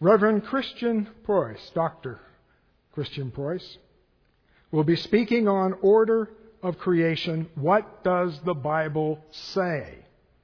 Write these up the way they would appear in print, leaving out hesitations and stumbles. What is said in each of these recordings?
Reverend Christian Preuss, Dr. Christian Preuss, will be speaking on order of creation. What does the Bible say?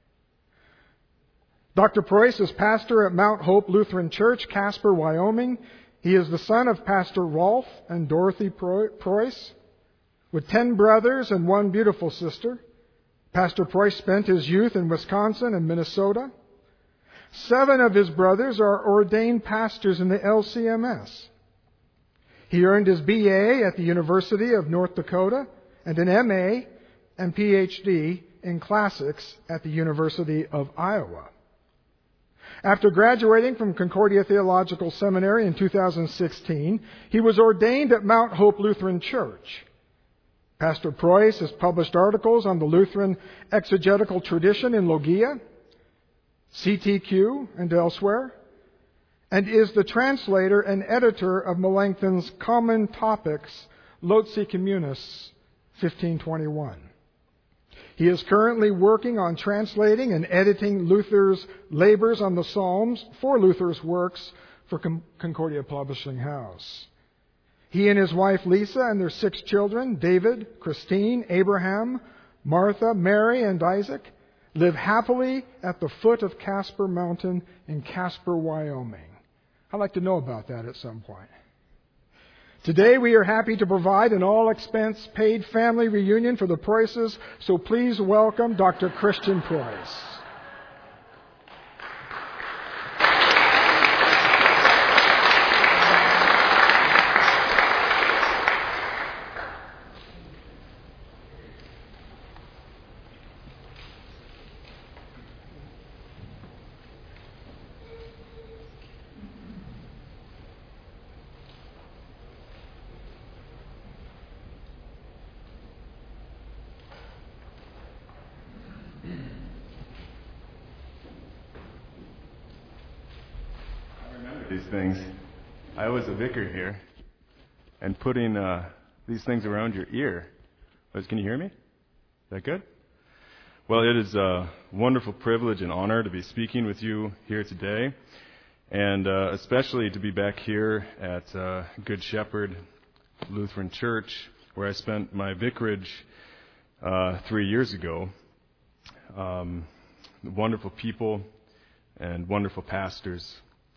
Dr. Preuss is pastor at Mount Hope Lutheran Church, Casper, Wyoming. He is the son of Pastor Rolf and Dorothy Preuss, with 10 brothers and 1 beautiful sister. Pastor Preuss spent his youth in Wisconsin and Minnesota. 7 of his brothers are ordained pastors in the LCMS. He earned his BA at the University of North Dakota and an MA and PhD in classics at the University of Iowa. After graduating from Concordia Theological Seminary in 2016, he was ordained at Mount Hope Lutheran Church. Pastor Preuss has published articles on the Lutheran exegetical tradition in Logia, CTQ, and elsewhere, and is the translator and editor of Melanchthon's Common Topics, Loci Communis, 1521. He is currently working on translating and editing Luther's labors on the Psalms for Luther's works for Concordia Publishing House. He and his wife Lisa and their 6 children, David, Christine, Abraham, Martha, Mary, and Isaac, live happily at the foot of Casper Mountain in Casper, Wyoming. I'd like to know about that at some point. Today we are happy to provide an all-expense-paid family reunion for the Preusses, so please welcome Dr. Christian Preuss. These things. I was a vicar here, and putting these things around your ear. Can you hear me? Is that good? Well, it is a wonderful privilege and honor to be speaking with you here today, and especially to be back here at Good Shepherd Lutheran Church, where I spent my vicarage 3 years ago. Wonderful people and wonderful pastors.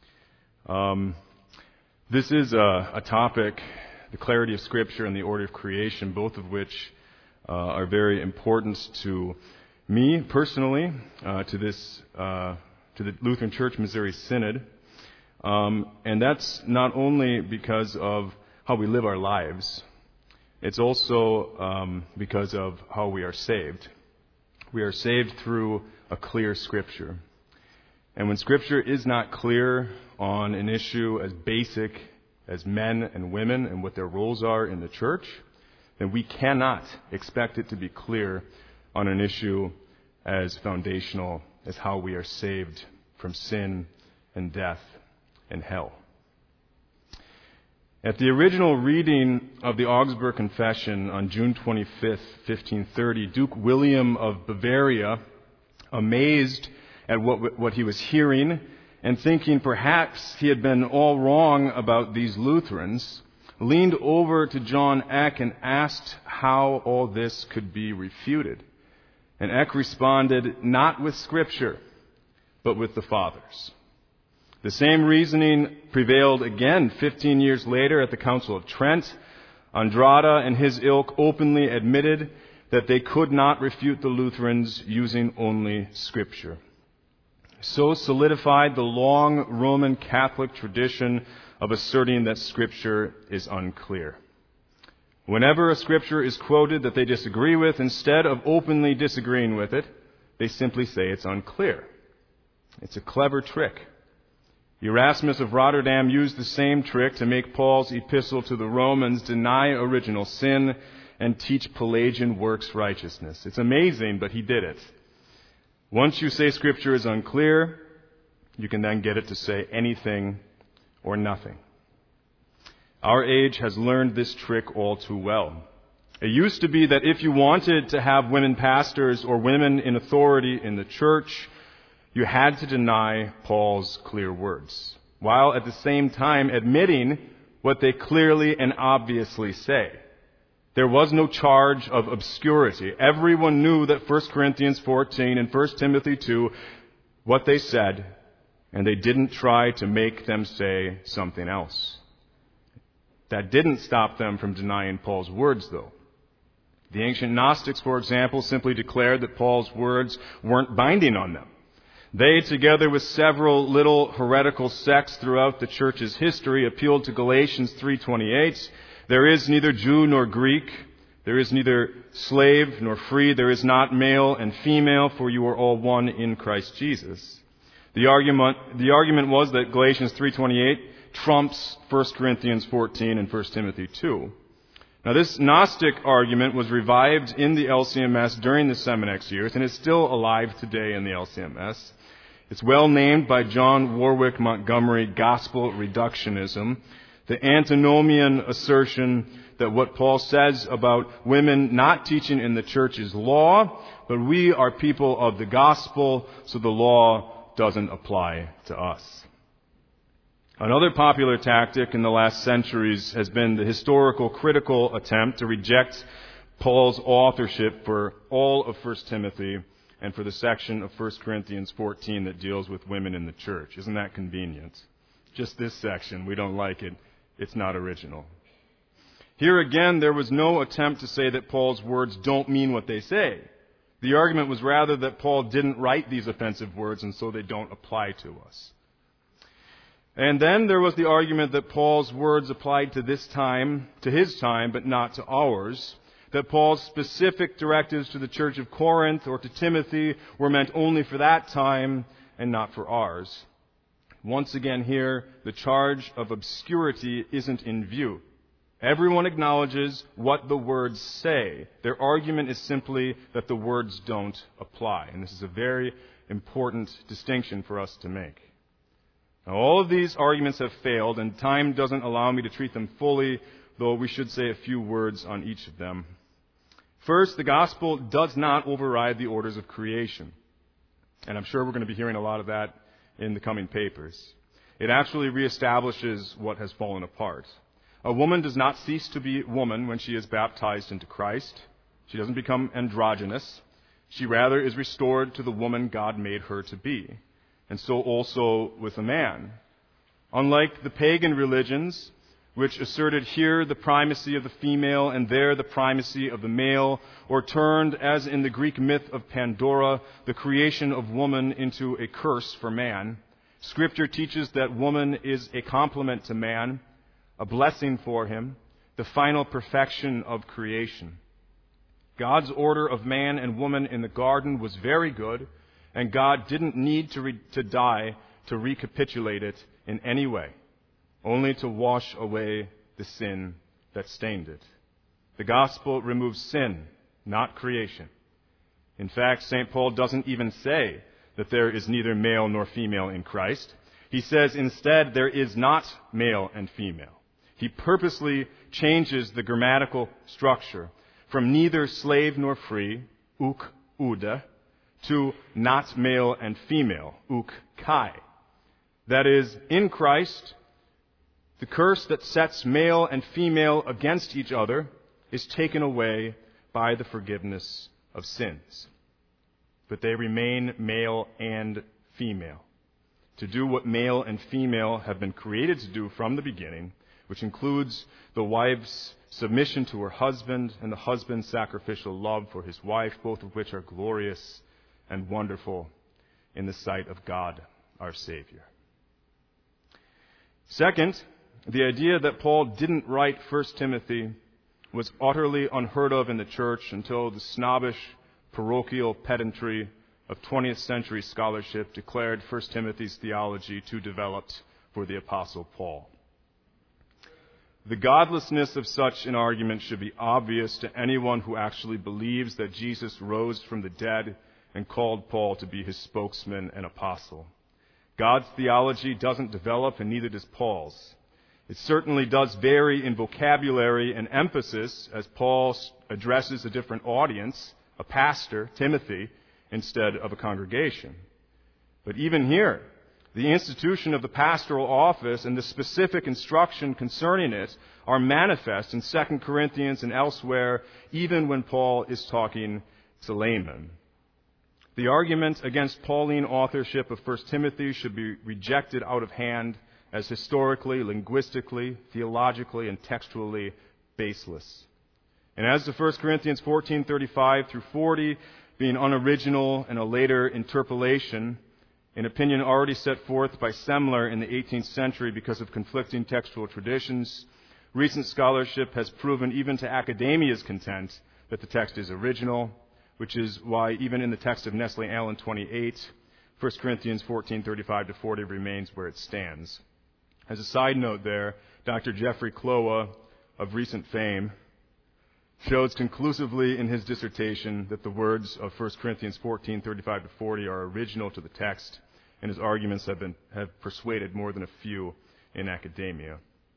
This is a topic, the clarity of Scripture and the order of creation, both of which are very important to me personally, to the Lutheran Church Missouri Synod, and that's not only because of how we live our lives. It's also because of how we are saved. We are saved through a clear Scripture. And when Scripture is not clear on an issue as basic as men and women and what their roles are in the church, then we cannot expect it to be clear on an issue as foundational as how we are saved from sin and death and hell. At the original reading of the Augsburg Confession on June 25th, 1530, Duke William of Bavaria, amazed at what he was hearing and thinking perhaps he had been all wrong about these Lutherans, leaned over to John Eck and asked how all this could be refuted. And Eck responded, not with Scripture, but with the Fathers. The same reasoning prevailed again 15 years later at the Council of Trent. Andrada and his ilk openly admitted that they could not refute the Lutherans using only Scripture. So solidified the long Roman Catholic tradition of asserting that Scripture is unclear. Whenever a Scripture is quoted that they disagree with, instead of openly disagreeing with it, they simply say it's unclear. It's a clever trick. Erasmus of Rotterdam used the same trick to make Paul's epistle to the Romans deny original sin and teach Pelagian works righteousness. It's amazing, but he did it. Once you say Scripture is unclear, you can then get it to say anything or nothing. Our age has learned this trick all too well. It used to be that if you wanted to have women pastors or women in authority in the church, you had to deny Paul's clear words. while at the same time admitting what they clearly and obviously say. There was no charge of obscurity. Everyone knew that 1 Corinthians 14 and 1 Timothy 2, what they said, and they didn't try to make them say something else. That didn't stop them from denying Paul's words, though. The ancient Gnostics, for example, simply declared that Paul's words weren't binding on them. They, together with several little heretical sects throughout the church's history, appealed to Galatians 3:28. There is neither Jew nor Greek. There is neither slave nor free. There is not male and female, for you are all one in Christ Jesus. The argument was that Galatians 3:28 trumps 1 Corinthians 14 and 1 Timothy 2. Now, this Gnostic argument was revived in the LCMS during the Seminex years and is still alive today in the LCMS. It's well named by John Warwick Montgomery gospel reductionism, the antinomian assertion that what Paul says about women not teaching in the church is law, but we are people of the gospel, so the law doesn't apply to us. Another popular tactic in the last centuries has been the historical critical attempt to reject Paul's authorship for all of 1 Timothy and for the section of 1 Corinthians 14 that deals with women in the church. Isn't that convenient? Just this section, we don't like it. It's not original. Here again, there was no attempt to say that Paul's words don't mean what they say. The argument was rather that Paul didn't write these offensive words and so they don't apply to us. And then there was the argument that Paul's words applied to this time, to his time, but not to ours. That Paul's specific directives to the church of Corinth or to Timothy were meant only for that time and not for ours. Once again here, the charge of obscurity isn't in view. Everyone acknowledges what the words say. Their argument is simply that the words don't apply. And this is a very important distinction for us to make. Now, all of these arguments have failed, and time doesn't allow me to treat them fully, though we should say a few words on each of them. First, the gospel does not override the orders of creation. And I'm sure we're going to be hearing a lot of that in the coming papers. It actually reestablishes what has fallen apart. A woman does not cease to be woman when she is baptized into Christ. She doesn't become androgynous. She rather is restored to the woman God made her to be. And so also with a man. Unlike the pagan religions, which asserted here the primacy of the female and there the primacy of the male, or turned, as in the Greek myth of Pandora, the creation of woman into a curse for man, Scripture teaches that woman is a complement to man, a blessing for him, the final perfection of creation. God's order of man and woman in the garden was very good, and God didn't need to die to recapitulate it in any way, only to wash away the sin that stained it. The gospel removes sin, not creation. In fact, St. Paul doesn't even say that there is neither male nor female in Christ. He says instead there is not male and female. He purposely changes the grammatical structure from neither slave nor free, uk uda, to not male and female, uk kai. That is, in Christ, the curse that sets male and female against each other is taken away by the forgiveness of sins. But they remain male and female, to do what male and female have been created to do from the beginning, which includes the wife's submission to her husband and the husband's sacrificial love for his wife, both of which are glorious and wonderful in the sight of God, our Savior. Second, the idea that Paul didn't write 1 Timothy was utterly unheard of in the church until the snobbish parochial pedantry of 20th century scholarship declared 1 Timothy's theology too developed for the Apostle Paul. The godlessness of such an argument should be obvious to anyone who actually believes that Jesus rose from the dead and called Paul to be his spokesman and apostle. God's theology doesn't develop, and neither does Paul's. It certainly does vary in vocabulary and emphasis as Paul addresses a different audience, a pastor, Timothy, instead of a congregation. But even here, The institution of the pastoral office and the specific instruction concerning it are manifest in 2 Corinthians and elsewhere, even when Paul is talking to laymen. The argument against Pauline authorship of 1 Timothy should be rejected out of hand as historically, linguistically, theologically, and textually baseless. And as to 1 Corinthians 14:35 through 40 being unoriginal and a later interpolation, an opinion already set forth by Semler in the 18th century because of conflicting textual traditions, recent scholarship has proven even to academia's content that the text is original, which is why even in the text of Nestle Allen 28, 1 Corinthians 14:35 to 40 remains where it stands. As a side note there, Dr. Jeffrey Kloa, of recent fame, shows conclusively in his dissertation that the words of 1 Corinthians 14:35 to 40 are original to the text, and his arguments have persuaded more than a few in academia.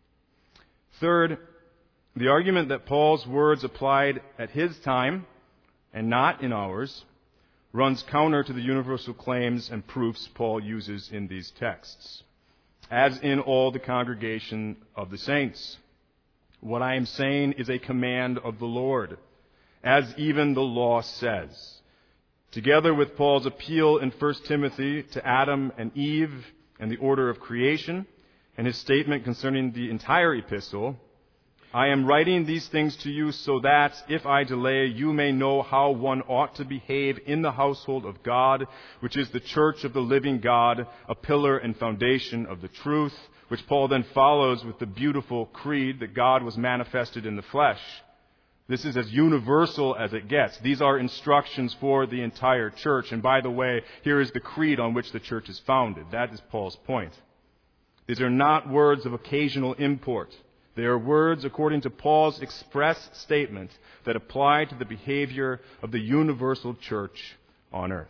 Third, the argument that Paul's words applied at his time and not in ours runs counter to the universal claims and proofs Paul uses in these texts, as in all the congregation of the saints. What I am saying is a command of the Lord, as even the law says. Together with Paul's appeal in 1 Timothy to Adam and Eve and the order of creation, and his statement concerning the entire epistle, I am writing these things to you so that, if I delay, you may know how one ought to behave in the household of God, which is the church of the living God, a pillar and foundation of the truth, which Paul then follows with the beautiful creed that God was manifested in the flesh. This is as universal as it gets. These are instructions for the entire church. And by the way, here is the creed on which the church is founded. That is Paul's point. These are not words of occasional import. They are words according to Paul's express statement that apply to the behavior of the universal church on earth.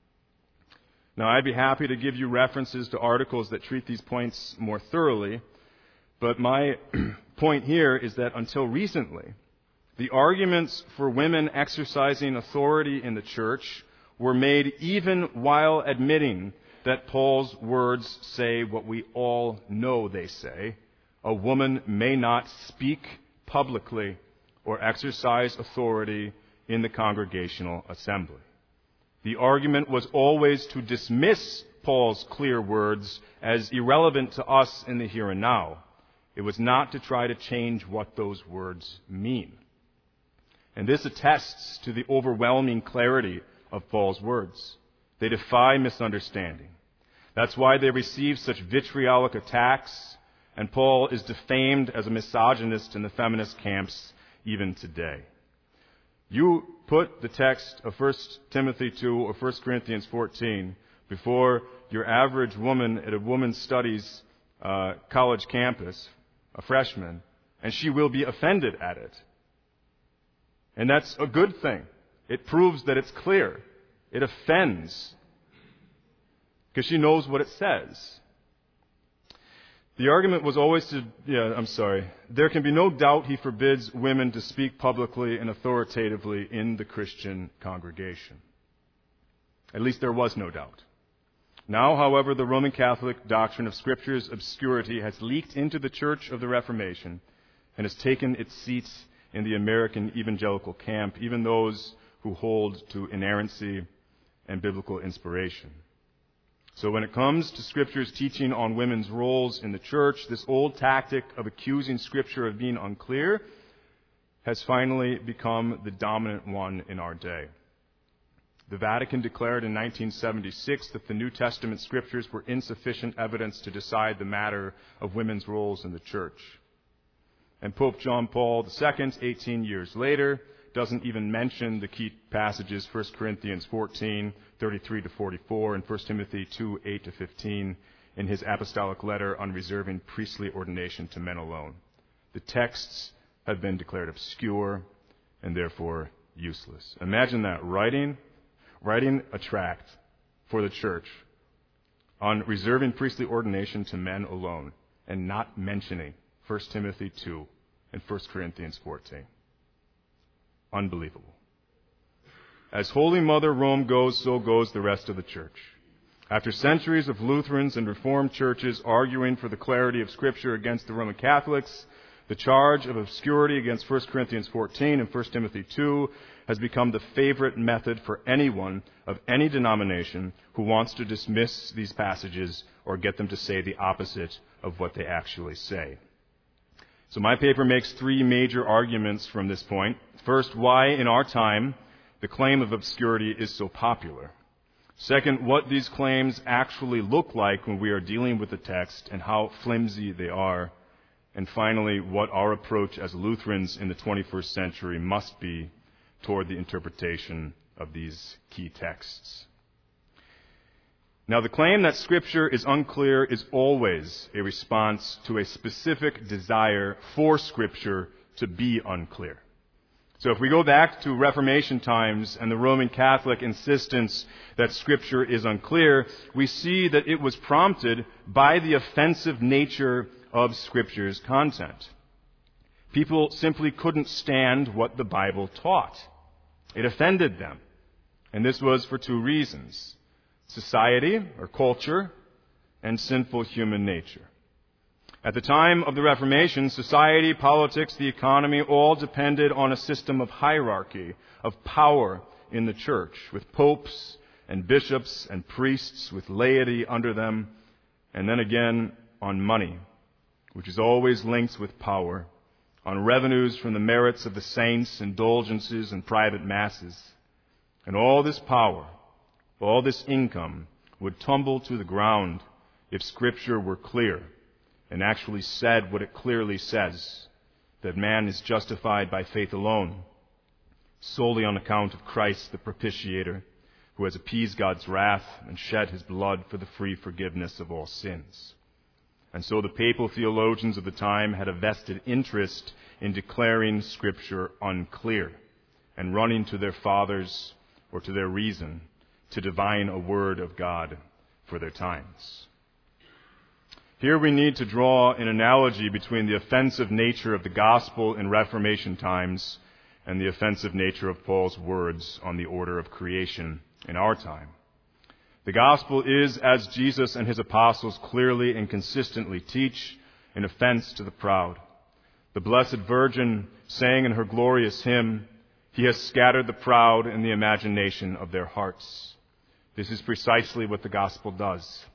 Now, I'd be happy to give you references to articles that treat these points more thoroughly, but my point here is that until recently, the arguments for women exercising authority in the church were made even while admitting that Paul's words say what we all know they say: a woman may not speak publicly or exercise authority in the congregational assembly. The argument was always to dismiss Paul's clear words as irrelevant to us in the here and now. It was not to try to change what those words mean. And this attests to the overwhelming clarity of Paul's words. They defy misunderstanding. That's why they receive such vitriolic attacks, and Paul is defamed as a misogynist in the feminist camps even today. You put the text of 1 Timothy 2 or 1 Corinthians 14 before your average woman at a women's studies college campus, a freshman, and she will be offended at it. And that's a good thing. It proves that it's clear. It offends because she knows what it says. The argument was always there can be no doubt he forbids women to speak publicly and authoritatively in the Christian congregation. At least there was no doubt. Now, however, the Roman Catholic doctrine of Scripture's obscurity has leaked into the Church of the Reformation and has taken its seat in the American evangelical camp, even those who hold to inerrancy and biblical inspiration. So when it comes to Scripture's teaching on women's roles in the church, this old tactic of accusing Scripture of being unclear has finally become the dominant one in our day. The Vatican declared in 1976 that the New Testament Scriptures were insufficient evidence to decide the matter of women's roles in the church. And Pope John Paul II, 18 years later, doesn't even mention the key passages, 1 Corinthians 14, 33 to 44, and 1 Timothy 2, 8 to 15, in his apostolic letter on reserving priestly ordination to men alone. The texts have been declared obscure and therefore useless. Imagine that, writing a tract for the church on reserving priestly ordination to men alone and not mentioning 1 Timothy 2 and 1 Corinthians 14. Unbelievable. As Holy Mother Rome goes, so goes the rest of the church. After centuries of Lutherans and Reformed churches arguing for the clarity of Scripture against the Roman Catholics, the charge of obscurity against 1 Corinthians 14 and 1 Timothy 2 has become the favorite method for anyone of any denomination who wants to dismiss these passages or get them to say the opposite of what they actually say. So my paper makes three major arguments from this point. First, why in our time the claim of obscurity is so popular. Second, what these claims actually look like when we are dealing with the text and how flimsy they are. And finally, what our approach as Lutherans in the 21st century must be toward the interpretation of these key texts. Now, the claim that Scripture is unclear is always a response to a specific desire for Scripture to be unclear. So if we go back to Reformation times and the Roman Catholic insistence that Scripture is unclear, we see that it was prompted by the offensive nature of Scripture's content. People simply couldn't stand what the Bible taught. It offended them. And this was for two reasons: society or culture and sinful human nature. At the time of the Reformation, society, politics, the economy all depended on a system of hierarchy, of power in the church, with popes and bishops and priests with laity under them, and then again on money, which is always linked with power, on revenues from the merits of the saints, indulgences, and private masses. And all this power, all this income would tumble to the ground if Scripture were clear and actually said what it clearly says, that man is justified by faith alone, solely on account of Christ the propitiator, who has appeased God's wrath and shed his blood for the free forgiveness of all sins. And so the papal theologians of the time had a vested interest in declaring Scripture unclear and running to their fathers or to their reason to divine a word of God for their times. Here we need to draw an analogy between the offensive nature of the gospel in Reformation times and the offensive nature of Paul's words on the order of creation in our time. The gospel is, as Jesus and his apostles clearly and consistently teach, an offense to the proud. The Blessed Virgin sang in her glorious hymn, "He has scattered the proud in the imagination of their hearts." This is precisely what the gospel does.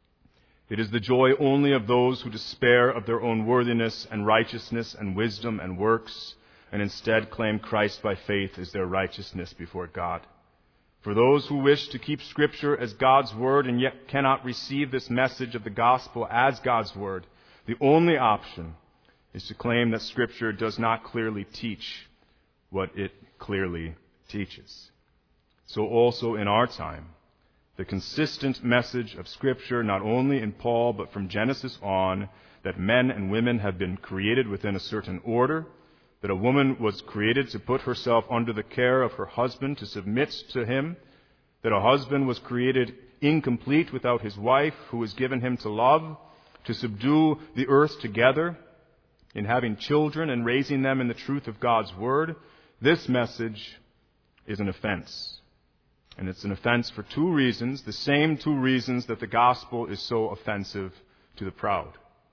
It is the joy only of those who despair of their own worthiness and righteousness and wisdom and works, and instead claim Christ by faith as their righteousness before God. For those who wish to keep Scripture as God's Word and yet cannot receive this message of the gospel as God's Word, the only option is to claim that Scripture does not clearly teach what it clearly teaches. So also in our time, the consistent message of Scripture, not only in Paul but from Genesis on, that men and women have been created within a certain order, that a woman was created to put herself under the care of her husband, to submit to him, that a husband was created incomplete without his wife, who was given him to love, to subdue the earth together, in having children and raising them in the truth of God's Word. This message is an offense. And it's an offense for two reasons, the same two reasons that the gospel is so offensive to the proud.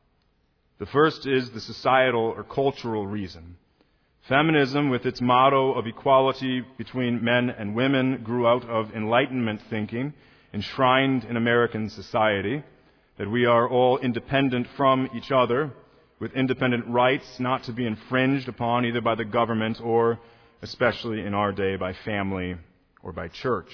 The first is the societal or cultural reason. Feminism, with its motto of equality between men and women, grew out of Enlightenment thinking, enshrined in American society, that we are all independent from each other, with independent rights not to be infringed upon either by the government or, especially in our day, by family or by church.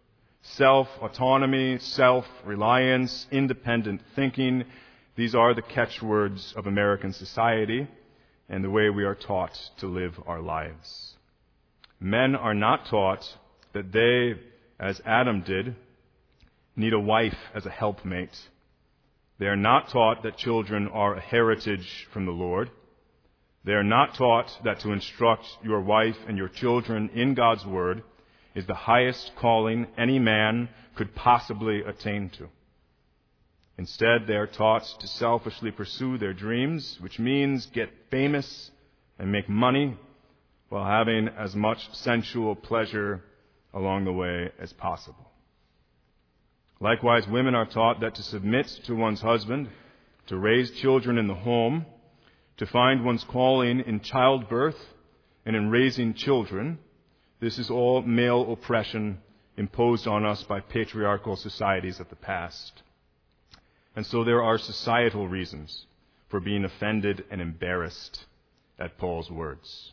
Self-autonomy, self-reliance, independent thinking, these are the catchwords of American society and the way we are taught to live our lives. Men are not taught that they, as Adam did, need a wife as a helpmate. They are not taught that children are a heritage from the Lord. They are not taught that to instruct your wife and your children in God's Word is the highest calling any man could possibly attain to. Instead, they are taught to selfishly pursue their dreams, which means get famous and make money while having as much sensual pleasure along the way as possible. Likewise, women are taught that to submit to one's husband, to raise children in the home, to find one's calling in childbirth and in raising children, this is all male oppression imposed on us by patriarchal societies of the past. And so there are societal reasons for being offended and embarrassed at Paul's words.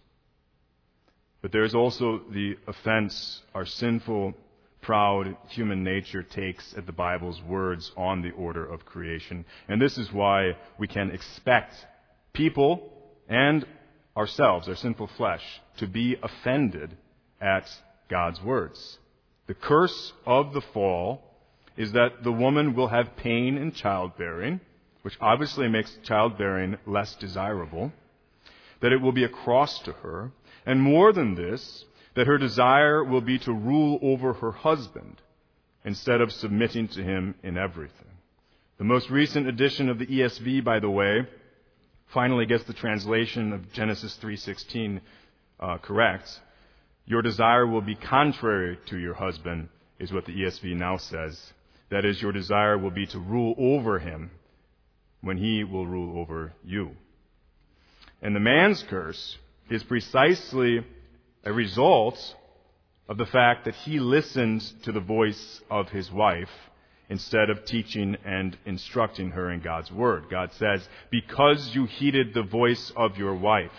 But there is also the offense our sinful, proud human nature takes at the Bible's words on the order of creation. And this is why we can expect people and ourselves, our sinful flesh, to be offended at God's words. The curse of the fall is that the woman will have pain in childbearing, which obviously makes childbearing less desirable, that it will be a cross to her, and more than this, that her desire will be to rule over her husband instead of submitting to him in everything. The most recent edition of the ESV, by the way, finally gets the translation of Genesis 3:16 correct. Your desire will be contrary to your husband, is what the ESV now says. That is, your desire will be to rule over him when he will rule over you. And the man's curse is precisely a result of the fact that he listened to the voice of his wife instead of teaching and instructing her in God's word. God says, because you heeded the voice of your wife.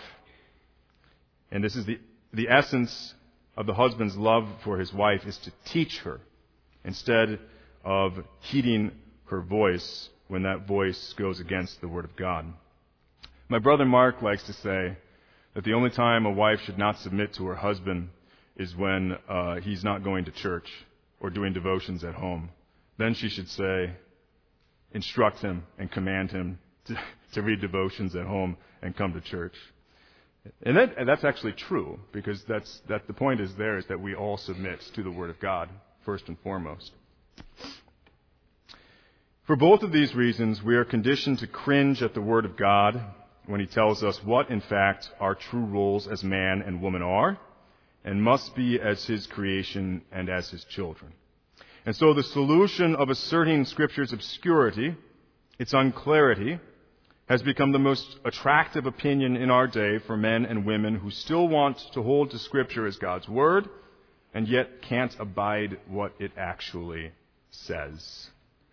And this is the essence of the husband's love for his wife, is to teach her instead of heeding her voice when that voice goes against the word of God. My brother Mark likes to say that the only time a wife should not submit to her husband is when he's not going to church or doing devotions at home. Then she should say, instruct him and command him to read devotions at home and come to church. And that's actually true, because that the point is that we all submit to the Word of God, first and foremost. For both of these reasons, we are conditioned to cringe at the Word of God when He tells us what, in fact, our true roles as man and woman are, and must be as His creation and as His children. And so the solution of asserting Scripture's obscurity, its unclarity, has become the most attractive opinion in our day for men and women who still want to hold to Scripture as God's Word, and yet can't abide what it actually says.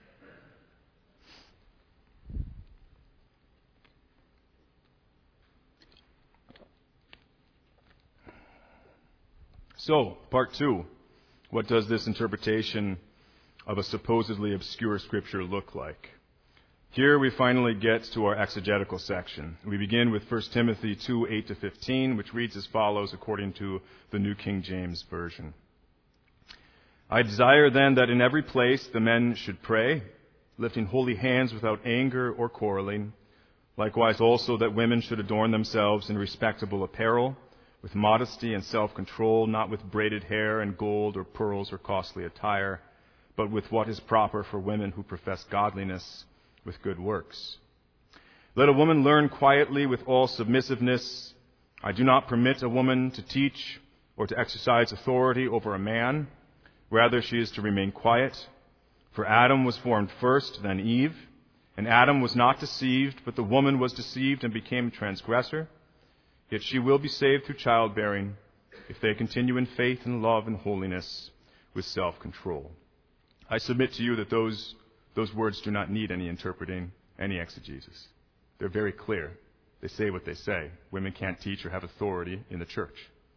So, part 2. What does this interpretation of a supposedly obscure Scripture look like? Here we finally get to our exegetical section. We begin with 1 Timothy 2:8-15, which reads as follows according to the New King James Version. I desire then that in every place the men should pray, lifting holy hands without anger or quarreling. Likewise also that women should adorn themselves in respectable apparel, with modesty and self-control, not with braided hair and gold or pearls or costly attire, but with what is proper for women who profess godliness, with good works. Let a woman learn quietly with all submissiveness. I do not permit a woman to teach or to exercise authority over a man. Rather, she is to remain quiet. For Adam was formed first, then Eve. And Adam was not deceived, but the woman was deceived and became a transgressor. Yet she will be saved through childbearing if they continue in faith and love and holiness with self-control. I submit to you that those words do not need any interpreting, any exegesis. They're very clear. They say what they say. Women can't teach or have authority in the church.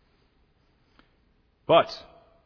But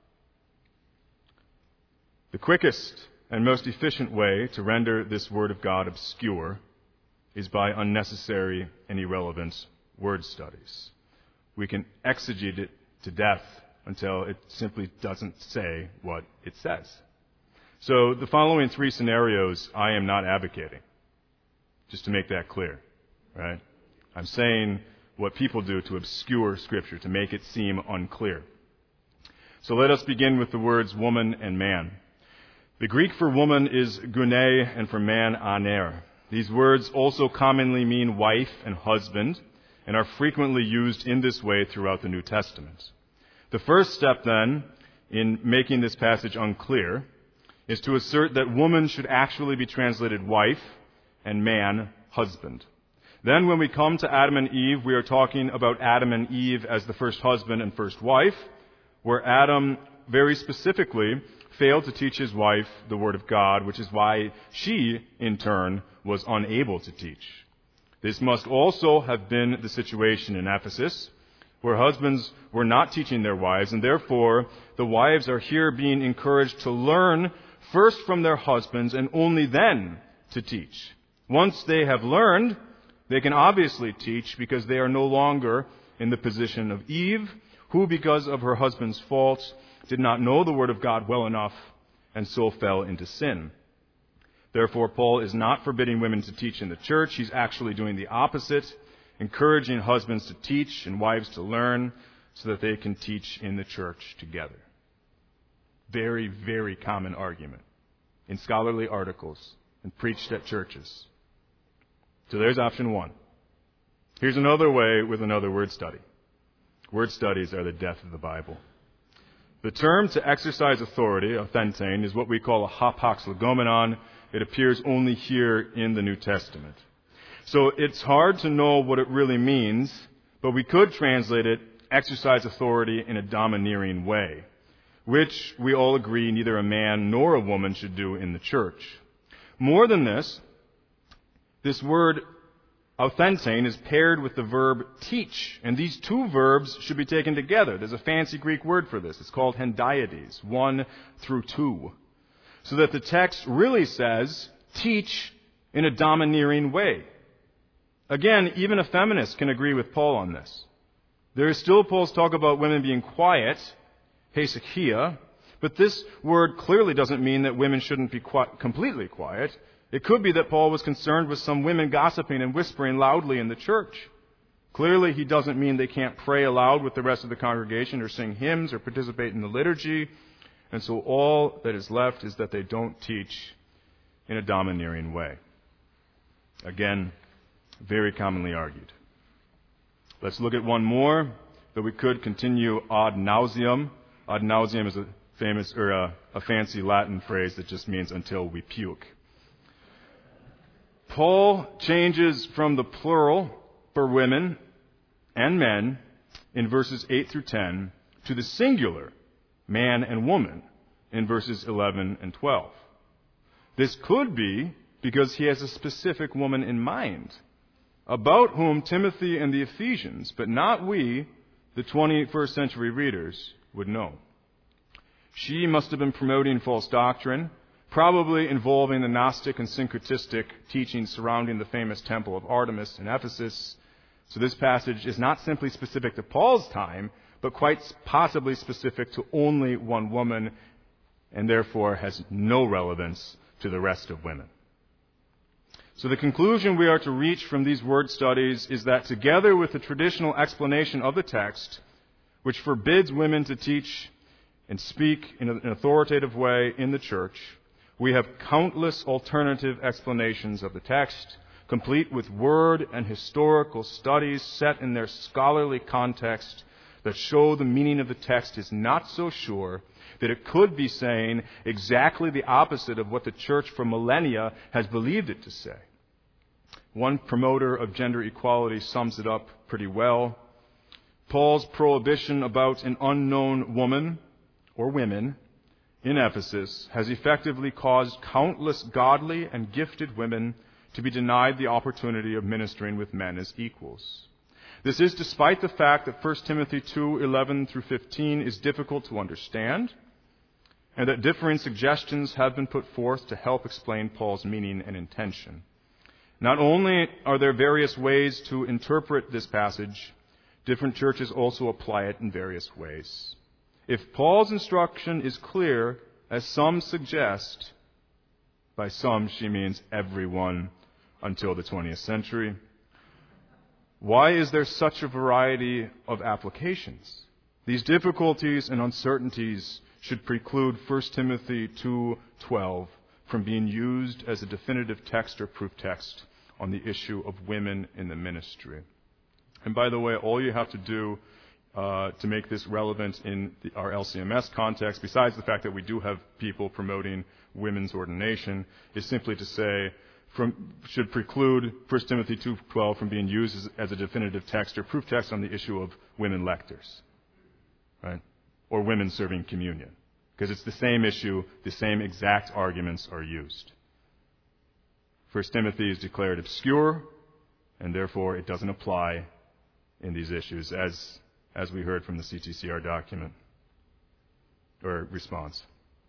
the quickest and most efficient way to render this word of God obscure is by unnecessary and irrelevant word studies. We can exegete it to death until it simply doesn't say what it says. So the following 3 scenarios I am not advocating, just to make that clear, right? I'm saying what people do to obscure Scripture, to make it seem unclear. So let us begin with the words woman and man. The Greek for woman is gune, and for man aner. These words also commonly mean wife and husband, and are frequently used in this way throughout the New Testament. The first step, then, in making this passage unclear, is to assert that woman should actually be translated wife and man husband. Then when we come to Adam and Eve, we are talking about Adam and Eve as the first husband and first wife, where Adam very specifically failed to teach his wife the Word of God, which is why she, in turn, was unable to teach. This must also have been the situation in Ephesus, where husbands were not teaching their wives, and therefore the wives are here being encouraged to learn first from their husbands and only then to teach. Once they have learned, they can obviously teach because they are no longer in the position of Eve, who, because of her husband's faults, did not know the Word of God well enough and so fell into sin. Therefore, Paul is not forbidding women to teach in the church. He's actually doing the opposite, encouraging husbands to teach and wives to learn so that they can teach in the church together. Very, very common argument in scholarly articles and preached at churches. So there's option one. Here's another way with another word study. Word studies are the death of the Bible. The term to exercise authority, authentane, is what we call a hapax legomenon. It appears only here in the New Testament. So it's hard to know what it really means, but we could translate it, exercise authority in a domineering way, which we all agree neither a man nor a woman should do in the church. More than this word authentane is paired with the verb teach, and these two verbs should be taken together. There's a fancy Greek word for this. It's called hendiades, 1 through 2. So that the text really says, teach in a domineering way. Again, even a feminist can agree with Paul on this. There is still Paul's talk about women being quiet, hesychia, but this word clearly doesn't mean that women shouldn't be completely quiet. It could be that Paul was concerned with some women gossiping and whispering loudly in the church. Clearly, he doesn't mean they can't pray aloud with the rest of the congregation or sing hymns or participate in the liturgy. And so all that is left is that they don't teach in a domineering way. Again, very commonly argued. Let's look at one more, but we could continue ad nauseam. Ad nauseam is a fancy Latin phrase that just means until we puke. Paul changes from the plural for women and men in verses 8 through 10 to the singular, man and woman, in verses 11 and 12. This could be because he has a specific woman in mind, about whom Timothy and the Ephesians, but not we, the 21st century readers, would know. She must have been promoting false doctrine, probably involving the Gnostic and syncretistic teachings surrounding the famous temple of Artemis in Ephesus. So this passage is not simply specific to Paul's time, but quite possibly specific to only one woman, and therefore has no relevance to the rest of women. So the conclusion we are to reach from these word studies is that together with the traditional explanation of the text, which forbids women to teach and speak in an authoritative way in the church, we have countless alternative explanations of the text, complete with word and historical studies set in their scholarly context that show the meaning of the text is not so sure that it could be saying exactly the opposite of what the church for millennia has believed it to say. One promoter of gender equality sums it up pretty well. Paul's prohibition about an unknown woman or women in Ephesus has effectively caused countless godly and gifted women to be denied the opportunity of ministering with men as equals. This is despite the fact that 1 Timothy 2:11 through 15 is difficult to understand, and that differing suggestions have been put forth to help explain Paul's meaning and intention. Not only are there various ways to interpret this passage, different churches also apply it in various ways. If Paul's instruction is clear, as some suggest, by some she means everyone until the 20th century, why is there such a variety of applications? These difficulties and uncertainties should preclude 1 Timothy 2:12 from being used as a definitive text or proof text on the issue of women in the ministry. And by the way, all you have to do to make this relevant in our LCMS context, besides the fact that we do have people promoting women's ordination, is simply to say should preclude 1 Timothy 2:12 from being used as a definitive text or proof text on the issue of women lectors, right? Or women serving communion. Because it's the same issue, the same exact arguments are used. 1 Timothy is declared obscure, and therefore it doesn't apply in these issues, as we heard from the CTCR document or response.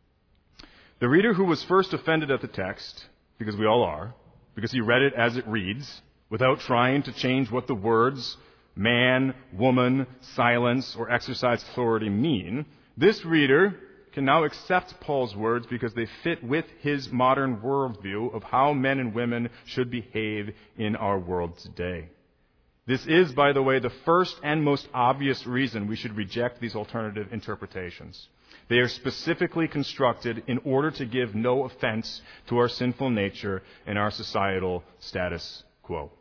The reader who was first offended at the text, because we all are, because he read it as it reads, without trying to change what the words man, woman, silence, or exercise authority mean, this reader can now accept Paul's words because they fit with his modern worldview of how men and women should behave in our world today. This is, by the way, the first and most obvious reason we should reject these alternative interpretations. They are specifically constructed in order to give no offense to our sinful nature and our societal status quo.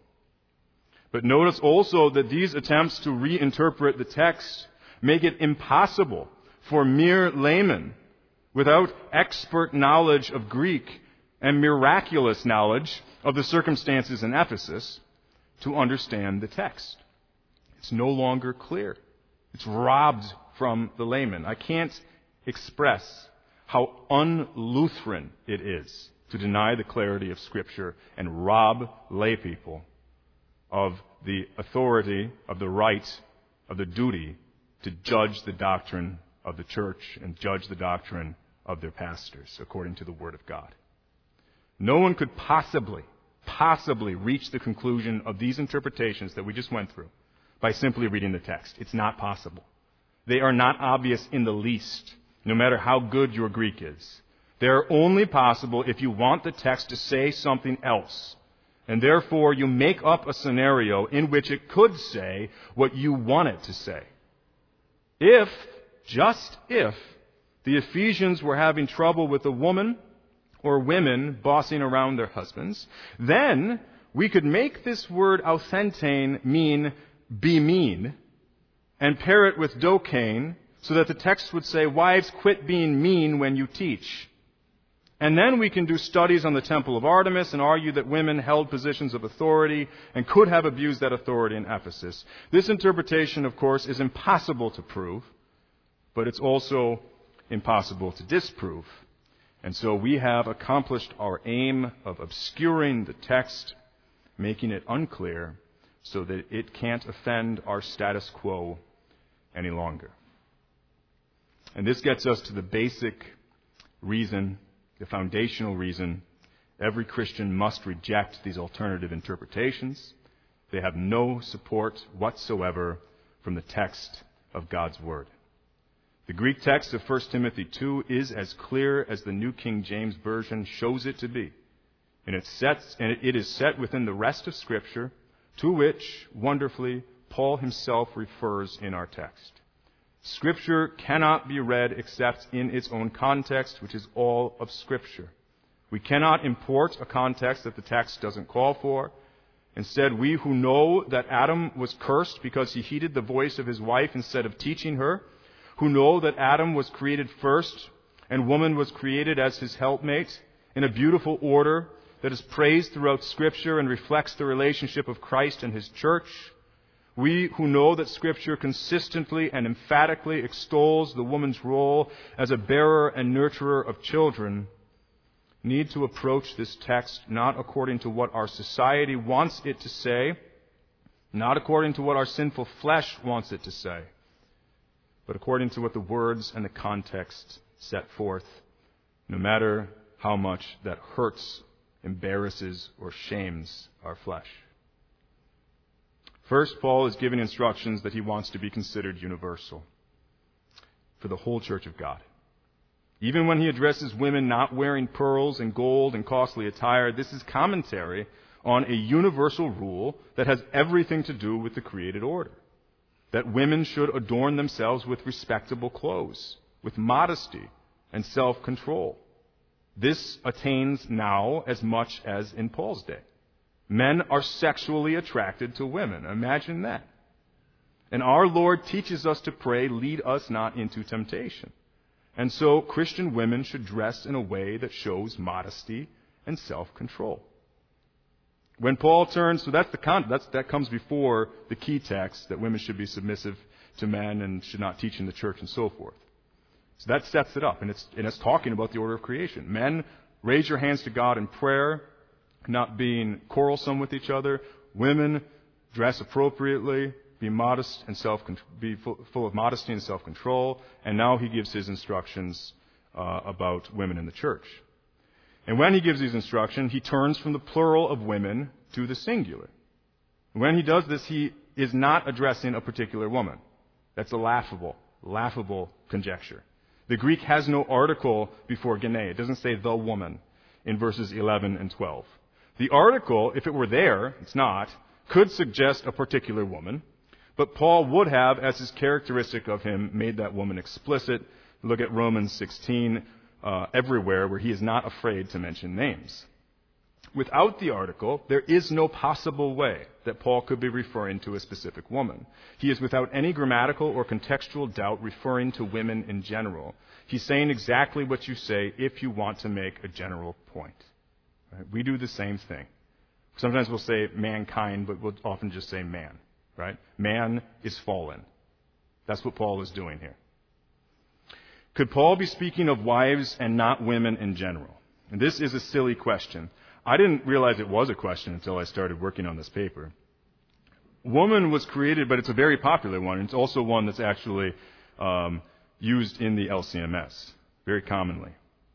But notice also that these attempts to reinterpret the text make it impossible for mere laymen without expert knowledge of Greek and miraculous knowledge of the circumstances in Ephesus to understand the text. It's no longer clear. It's robbed from the layman. I can't express how un-Lutheran it is to deny the clarity of Scripture and rob lay people of the authority, of the right, of the duty to judge the doctrine of the church and judge the doctrine of their pastors according to the Word of God. No one could possibly reach the conclusion of these interpretations that we just went through by simply reading the text. It's not possible. They are not obvious in the least, no matter how good your Greek is. They are only possible if you want the text to say something else, and therefore you make up a scenario in which it could say what you want it to say. If, just if, the Ephesians were having trouble with a woman or women bossing around their husbands, then we could make this word authentane mean be mean and pair it with dokain so that the text would say, wives, quit being mean when you teach. And then we can do studies on the Temple of Artemis and argue that women held positions of authority and could have abused that authority in Ephesus. This interpretation, of course, is impossible to prove, but it's also impossible to disprove. And so we have accomplished our aim of obscuring the text, making it unclear so that it can't offend our status quo any longer. And this gets us to the basic reason, the foundational reason every Christian must reject these alternative interpretations. They have no support whatsoever from the text of God's Word. The Greek text of 1 Timothy 2 is as clear as the New King James Version shows it to be. And it is set within the rest of Scripture, to which, wonderfully, Paul himself refers in our text. Scripture cannot be read except in its own context, which is all of Scripture. We cannot import a context that the text doesn't call for. Instead, we who know that Adam was cursed because he heeded the voice of his wife instead of teaching her, who know that Adam was created first and woman was created as his helpmate in a beautiful order that is praised throughout Scripture and reflects the relationship of Christ and his church, we who know that Scripture consistently and emphatically extols the woman's role as a bearer and nurturer of children, need to approach this text not according to what our society wants it to say, not according to what our sinful flesh wants it to say, but according to what the words and the context set forth, no matter how much that hurts, embarrasses, or shames our flesh. First, Paul is giving instructions that he wants to be considered universal for the whole church of God. Even when he addresses women not wearing pearls and gold and costly attire, this is commentary on a universal rule that has everything to do with the created order. That women should adorn themselves with respectable clothes, with modesty and self-control. This attains now as much as in Paul's day. Men are sexually attracted to women. Imagine that. And our Lord teaches us to pray, lead us not into temptation. And so Christian women should dress in a way that shows modesty and self-control. When Paul turns, so that comes before the key text, that women should be submissive to men and should not teach in the church and so forth. So that sets it up, and it's talking about the order of creation. Men, raise your hands to God in prayer, not being quarrelsome with each other. Women, dress appropriately, be modest and be full of modesty and self-control. And now he gives his instructions about women in the church. And when he gives these instructions, he turns from the plural of women to the singular. When he does this, he is not addressing a particular woman. That's a laughable conjecture. The Greek has no article before gene. It doesn't say the woman in verses 11 and 12. The article, if it were there, it's not, could suggest a particular woman, but Paul would have, as is characteristic of him, made that woman explicit. Look at Romans 16, everywhere where he is not afraid to mention names. Without the article, there is no possible way that Paul could be referring to a specific woman. He is without any grammatical or contextual doubt referring to women in general. He's saying exactly what you say if you want to make a general point. Right? We do the same thing. Sometimes we'll say mankind, but we'll often just say man. Right? Man is fallen. That's what Paul is doing here. Could Paul be speaking of wives and not women in general? And this is a silly question. I didn't realize it was a question until I started working on this paper. Woman was created, but it's a very popular one. It's also one that's actually used in the LCMS very commonly.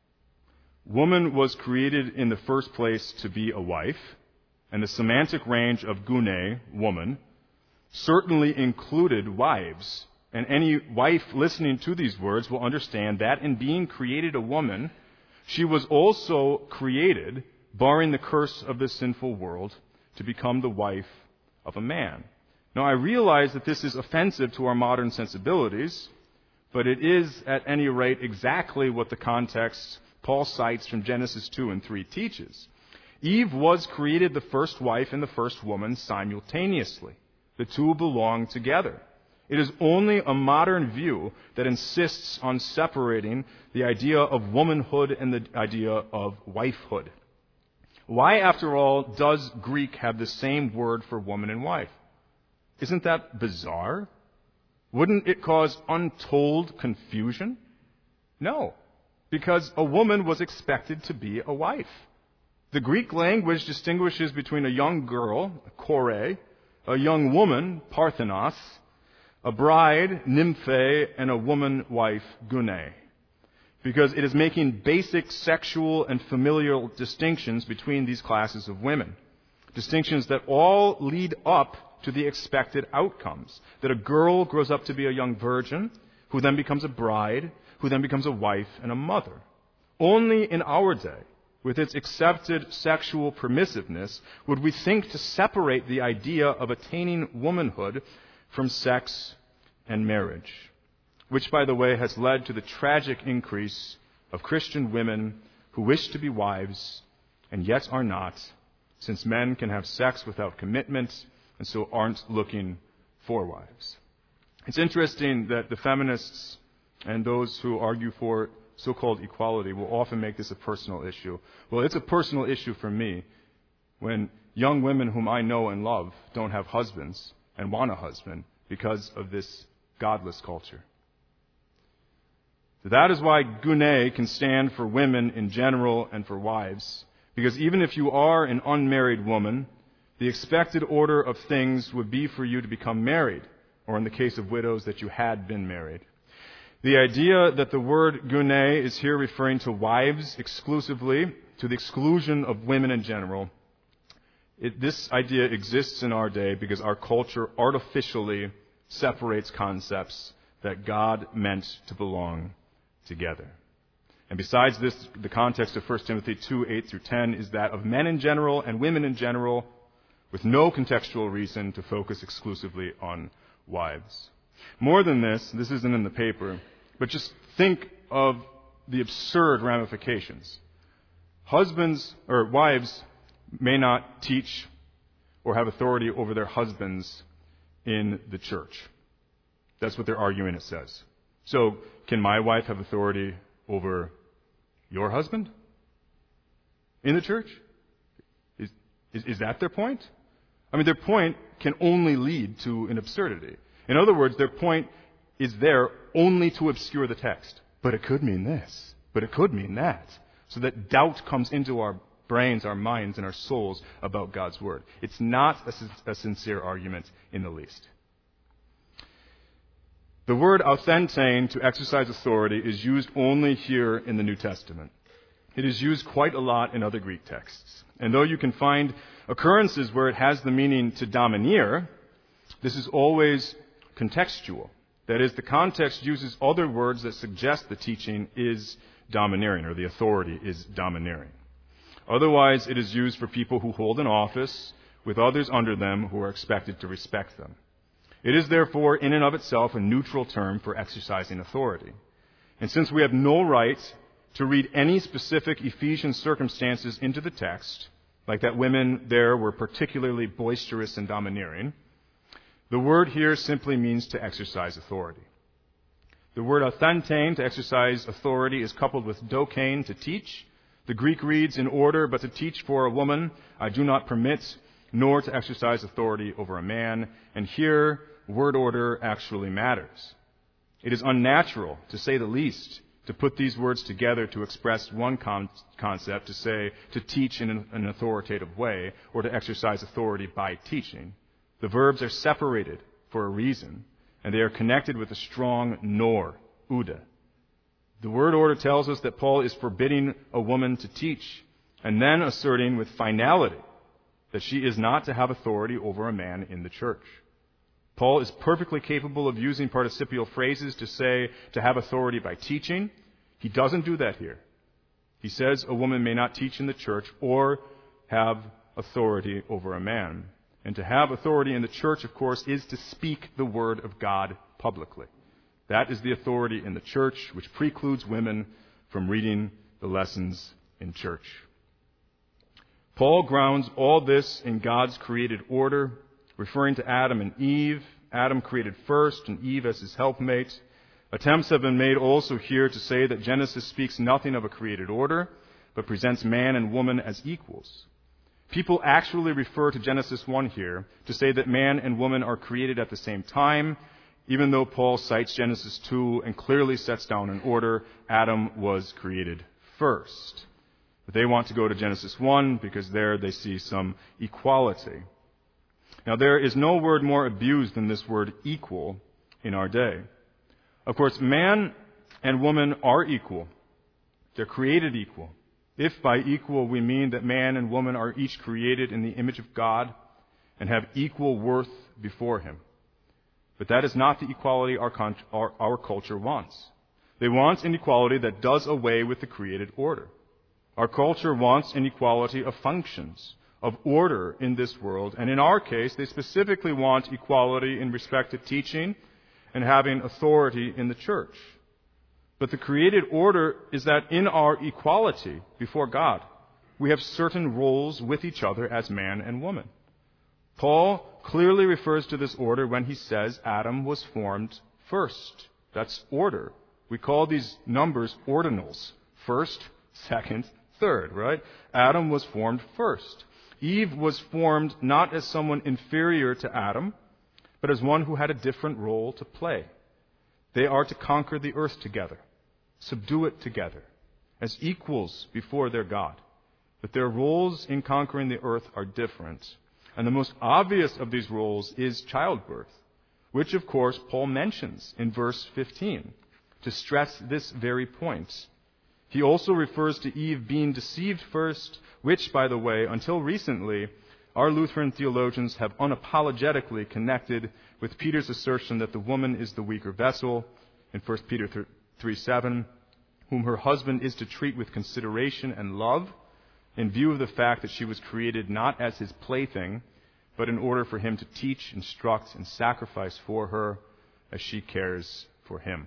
Woman was created in the first place to be a wife, and the semantic range of gune, woman, certainly included wives. And any wife listening to these words will understand that in being created a woman, she was also created, barring the curse of this sinful world, to become the wife of a man. Now, I realize that this is offensive to our modern sensibilities, but it is, at any rate, exactly what the context Paul cites from Genesis 2 and 3 teaches. Eve was created the first wife and the first woman simultaneously. The two belong together. It is only a modern view that insists on separating the idea of womanhood and the idea of wifehood. Why, after all, does Greek have the same word for woman and wife? Isn't that bizarre? Wouldn't it cause untold confusion? No, because a woman was expected to be a wife. The Greek language distinguishes between a young girl, kore, a young woman, parthenos, a bride, nymphe, and a woman wife, gune. Because it is making basic sexual and familial distinctions between these classes of women. Distinctions that all lead up to the expected outcomes. That a girl grows up to be a young virgin, who then becomes a bride, who then becomes a wife and a mother. Only in our day, with its accepted sexual permissiveness, would we think to separate the idea of attaining womanhood from sex and marriage, which, by the way, has led to the tragic increase of Christian women who wish to be wives and yet are not, since men can have sex without commitment and so aren't looking for wives. It's interesting that the feminists and those who argue for so-called equality will often make this a personal issue. Well, it's a personal issue for me when young women whom I know and love don't have husbands and want a husband because of this godless culture. That is why gune can stand for women in general and for wives, because even if you are an unmarried woman, the expected order of things would be for you to become married, or in the case of widows, that you had been married. The idea that the word gune is here referring to wives exclusively, to the exclusion of women in general, this idea exists in our day because our culture artificially separates concepts that God meant to belong together. And besides this, the context of 1 Timothy 2, 8 through 10 is that of men in general and women in general, with no contextual reason to focus exclusively on wives. More than this isn't in the paper, but just think of the absurd ramifications. Husbands or wives may not teach or have authority over their husbands in the church. That's what their argument says. So, can my wife have authority over your husband in the church? Is that their point? I mean, their point can only lead to an absurdity. In other words, their point is there only to obscure the text. But it could mean this. But it could mean that. So that doubt comes into our brains, our minds, and our souls about God's Word. It's not a sincere argument in the least. The word authentane, to exercise authority, is used only here in the New Testament. It is used quite a lot in other Greek texts. And though you can find occurrences where it has the meaning to domineer, this is always contextual. That is, the context uses other words that suggest the teaching is domineering, or the authority is domineering. Otherwise, it is used for people who hold an office with others under them who are expected to respect them. It is therefore, in and of itself, a neutral term for exercising authority. And since we have no right to read any specific Ephesian circumstances into the text, like that women there were particularly boisterous and domineering, the word here simply means to exercise authority. The word authentane, to exercise authority, is coupled with dokein, to teach. The Greek reads, in order, but to teach for a woman, I do not permit, nor to exercise authority over a man. And here, word order actually matters. It is unnatural, to say the least, to put these words together to express one concept, to say, to teach in an authoritative way, or to exercise authority by teaching. The verbs are separated for a reason, and they are connected with a strong nor, uda. The word order tells us that Paul is forbidding a woman to teach, and then asserting with finality that she is not to have authority over a man in the church. Paul is perfectly capable of using participial phrases to say to have authority by teaching. He doesn't do that here. He says a woman may not teach in the church or have authority over a man. And to have authority in the church, of course, is to speak the word of God publicly. That is the authority in the church, which precludes women from reading the lessons in church. Paul grounds all this in God's created order, referring to Adam and Eve. Adam created first, and Eve as his helpmate. Attempts have been made also here to say that Genesis speaks nothing of a created order, but presents man and woman as equals. People actually refer to Genesis 1 here to say that man and woman are created at the same time, even though Paul cites Genesis 2 and clearly sets down an order. Adam was created first. But they want to go to Genesis 1 because there they see some equality. Now, there is no word more abused than this word equal in our day. Of course, man and woman are equal. They're created equal. If by equal we mean that man and woman are each created in the image of God and have equal worth before Him. But that is not the equality our culture wants. They want an equality that does away with the created order. Our culture wants an equality of functions, of order in this world. And in our case, they specifically want equality in respect to teaching and having authority in the church. But the created order is that in our equality before God, we have certain roles with each other as man and woman. Paul clearly refers to this order when he says Adam was formed first. That's order. We call these numbers ordinals. First, second, third, right? Adam was formed first. Eve was formed not as someone inferior to Adam, but as one who had a different role to play. They are to conquer the earth together, subdue it together, as equals before their God. But their roles in conquering the earth are different. And the most obvious of these roles is childbirth, which, of course, Paul mentions in verse 15 to stress this very point. He also refers to Eve being deceived first, which, by the way, until recently, our Lutheran theologians have unapologetically connected with Peter's assertion that the woman is the weaker vessel in 1 Peter 3:7, whom her husband is to treat with consideration and love, in view of the fact that she was created not as his plaything, but in order for him to teach, instruct, and sacrifice for her as she cares for him.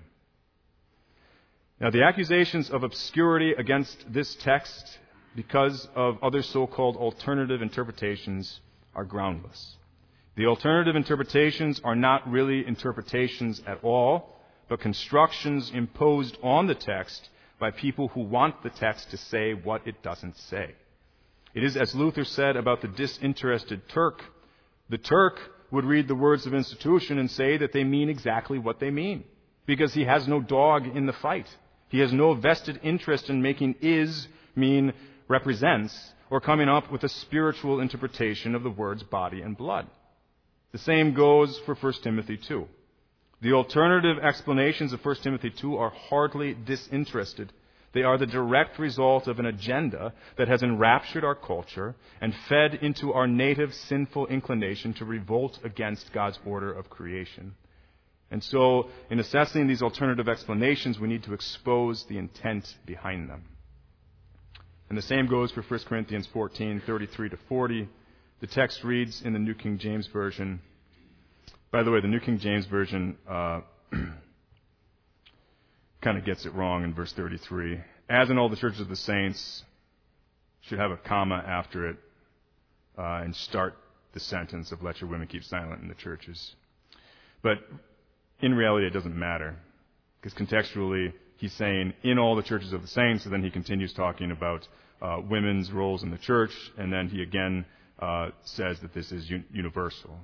Now, the accusations of obscurity against this text, because of other so-called alternative interpretations, are groundless. The alternative interpretations are not really interpretations at all, but constructions imposed on the text by people who want the text to say what it doesn't say. It is as Luther said about the disinterested Turk. The Turk would read the words of institution and say that they mean exactly what they mean, because he has no dog in the fight. He has no vested interest in making is mean represents, or coming up with a spiritual interpretation of the words body and blood. The same goes for 1 Timothy 2. The alternative explanations of 1 Timothy 2 are hardly disinterested. They are the direct result of an agenda that has enraptured our culture and fed into our native sinful inclination to revolt against God's order of creation. And so, in assessing these alternative explanations, we need to expose the intent behind them. And the same goes for 1 Corinthians 14:33-40. The text reads in the New King James Version. By the way, the New King James Version kind of gets it wrong in verse 33. As in all the churches of the saints, should have a comma after it and start the sentence of let your women keep silent in the churches. But in reality, it doesn't matter, because contextually, he's saying in all the churches of the saints, and then he continues talking about women's roles in the church, and then he again says that this is universal.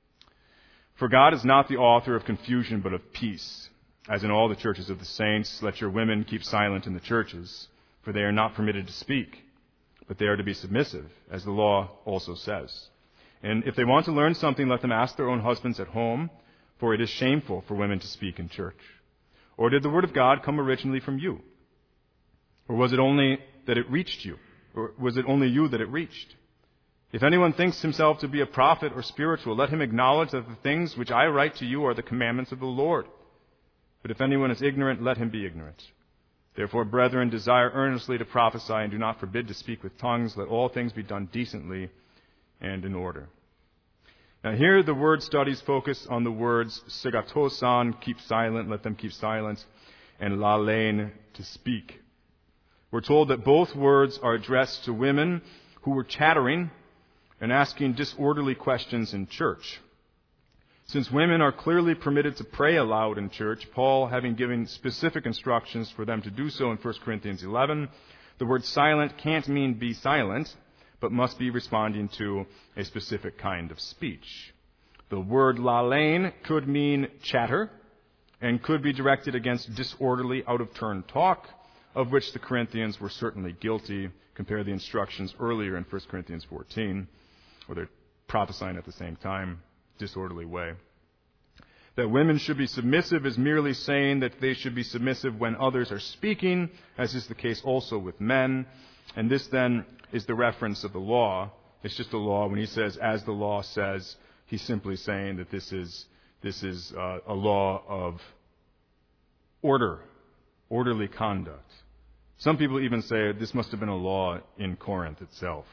For God is not the author of confusion, but of peace. As in all the churches of the saints, let your women keep silent in the churches, for they are not permitted to speak, but they are to be submissive, as the law also says. And if they want to learn something, let them ask their own husbands at home, for it is shameful for women to speak in church. Or did the word of God come originally from you? Or was it only that it reached you? Or was it only you that it reached? If anyone thinks himself to be a prophet or spiritual, let him acknowledge that the things which I write to you are the commandments of the Lord. But if anyone is ignorant, let him be ignorant. Therefore, brethren, desire earnestly to prophesy, and do not forbid to speak with tongues. Let all things be done decently and in order. Now here the word studies focus on the words sigatosan, keep silent, let them keep silent, and lalein, to speak. We're told that both words are addressed to women who were chattering and asking disorderly questions in church. Since women are clearly permitted to pray aloud in church, Paul, having given specific instructions for them to do so in 1 Corinthians 11, the word silent can't mean be silent, but must be responding to a specific kind of speech. The word lalein could mean chatter and could be directed against disorderly, out-of-turn talk, of which the Corinthians were certainly guilty. Compare the instructions earlier in 1 Corinthians 14, where they're prophesying at the same time, disorderly way. That women should be submissive is merely saying that they should be submissive when others are speaking, as is the case also with men. And this then is the reference of the law. It's just the law. When he says, as the law says, he's simply saying that this is a law of order, orderly conduct. Some people even say this must have been a law in Corinth itself.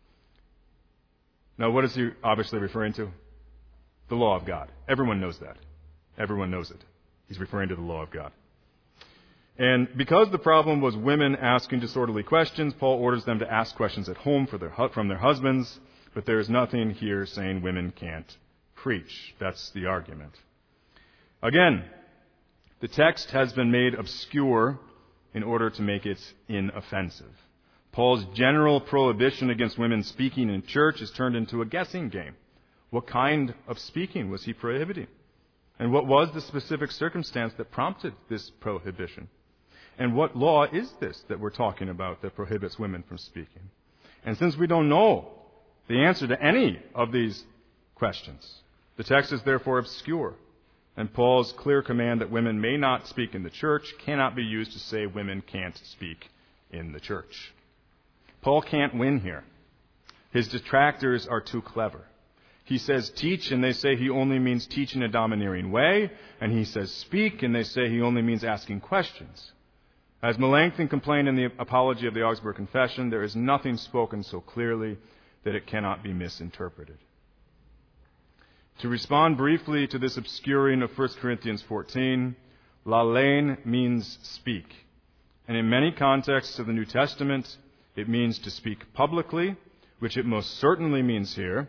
Now, what is he obviously referring to? The law of God. Everyone knows that. Everyone knows it. He's referring to the law of God. And because the problem was women asking disorderly questions, Paul orders them to ask questions at home from their husbands, but there is nothing here saying women can't preach. That's the argument. Again, the text has been made obscure in order to make it inoffensive. Paul's general prohibition against women speaking in church is turned into a guessing game. What kind of speaking was he prohibiting? And what was the specific circumstance that prompted this prohibition? And what law is this that we're talking about that prohibits women from speaking? And since we don't know the answer to any of these questions, the text is therefore obscure. And Paul's clear command that women may not speak in the church cannot be used to say women can't speak in the church. Paul can't win here. His detractors are too clever. He says teach, and they say he only means teach in a domineering way. And he says speak, and they say he only means asking questions. As Melanchthon complained in the Apology of the Augsburg Confession, there is nothing spoken so clearly that it cannot be misinterpreted. To respond briefly to this obscuring of 1 Corinthians 14, lalein means speak. And in many contexts of the New Testament, it means to speak publicly, which it most certainly means here,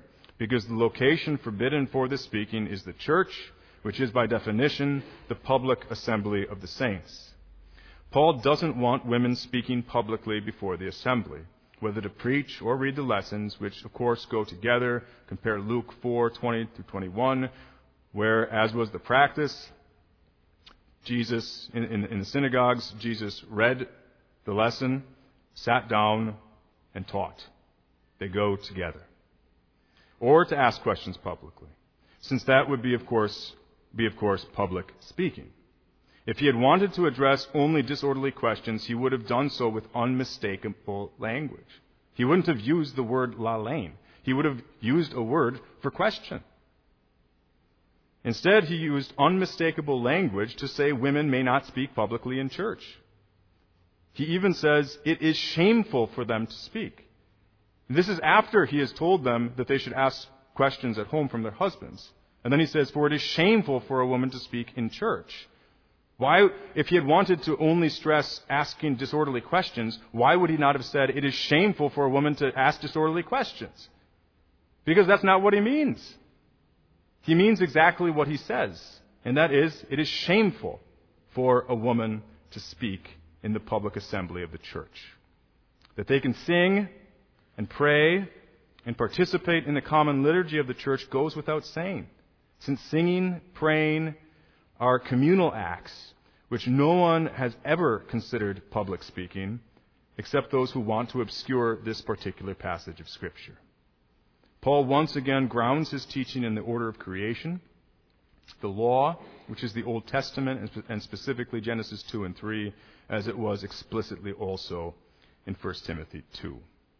because the location forbidden for this speaking is the church, which is by definition the public assembly of the saints. Paul doesn't want women speaking publicly before the assembly, whether to preach or read the lessons, which of course go together. Compare Luke 4:20-21, where, as was the practice, Jesus, in the synagogues, Jesus read the lesson, sat down, and taught. They go together. Or to ask questions publicly, since that would be, of course, public speaking. If he had wanted to address only disorderly questions, he would have done so with unmistakable language. He wouldn't have used the word lalein. He would have used a word for question. Instead, he used unmistakable language to say women may not speak publicly in church. He even says it is shameful for them to speak. This is after he has told them that they should ask questions at home from their husbands. And then he says, for it is shameful for a woman to speak in church. Why, if he had wanted to only stress asking disorderly questions, why would he not have said it is shameful for a woman to ask disorderly questions? Because that's not what he means. He means exactly what he says, and that is, it is shameful for a woman to speak in the public assembly of the church. That they can sing and pray and participate in the common liturgy of the church goes without saying, since singing, praying, are communal acts which no one has ever considered public speaking except those who want to obscure this particular passage of Scripture. Paul once again grounds his teaching in the order of creation, the law, which is the Old Testament, and specifically Genesis 2 and 3, as it was explicitly also in 1 Timothy 2.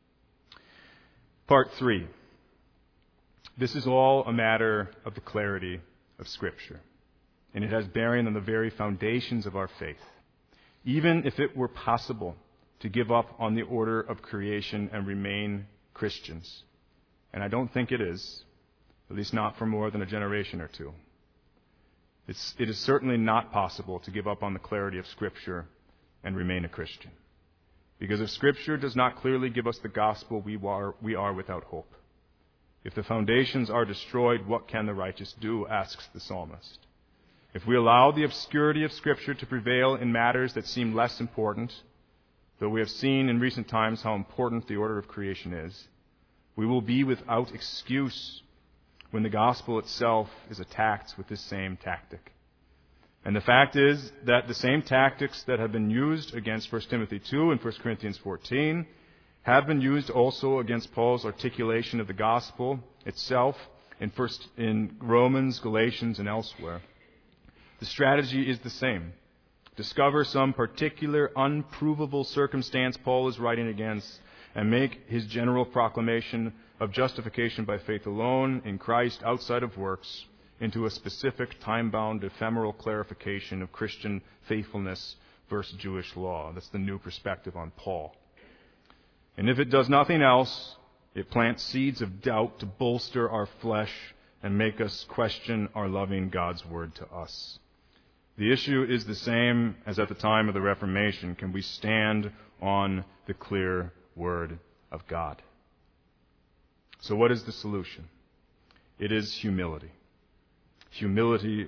Part 3. This is all a matter of the clarity of Scripture, and it has bearing on the very foundations of our faith. Even if it were possible to give up on the order of creation and remain Christians, and I don't think it is, at least not for more than a generation or two. It is certainly not possible to give up on the clarity of Scripture and remain a Christian. Because if Scripture does not clearly give us the gospel, we are without hope. If the foundations are destroyed, what can the righteous do, asks the psalmist. If we allow the obscurity of Scripture to prevail in matters that seem less important, though we have seen in recent times how important the order of creation is, we will be without excuse when the gospel itself is attacked with this same tactic. And the fact is that the same tactics that have been used against 1 Timothy 2 and 1 Corinthians 14 have been used also against Paul's articulation of the gospel itself in Romans, Galatians, and elsewhere. The strategy is the same. Discover some particular unprovable circumstance Paul is writing against, and make his general proclamation of justification by faith alone in Christ outside of works into a specific time-bound ephemeral clarification of Christian faithfulness versus Jewish law. That's the new perspective on Paul. And if it does nothing else, it plants seeds of doubt to bolster our flesh and make us question our loving God's word to us. The issue is the same as at the time of the Reformation. Can we stand on the clear Word of God? So what is the solution? It is humility. Humility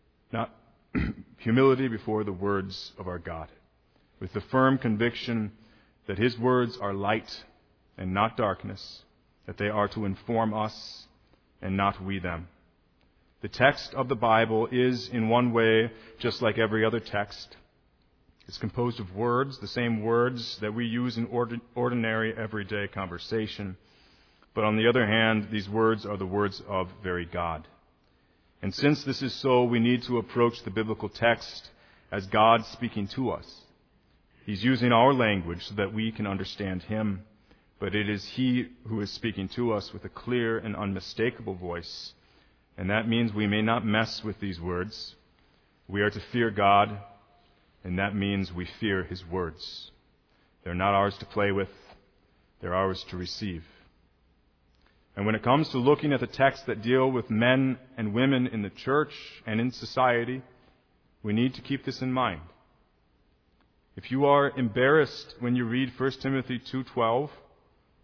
before the words of our God, with the firm conviction that His words are light and not darkness, that they are to inform us and not we them. The text of the Bible is, in one way, just like every other text. It's composed of words, the same words that we use in ordinary, everyday conversation. But on the other hand, these words are the words of very God. And since this is so, we need to approach the biblical text as God speaking to us. He's using our language so that we can understand Him, but it is He who is speaking to us with a clear and unmistakable voice. And that means we may not mess with these words. We are to fear God, and that means we fear His words. They're not ours to play with. They're ours to receive. And when it comes to looking at the texts that deal with men and women in the church and in society, we need to keep this in mind. If you are embarrassed when you read 1 Timothy 2:12,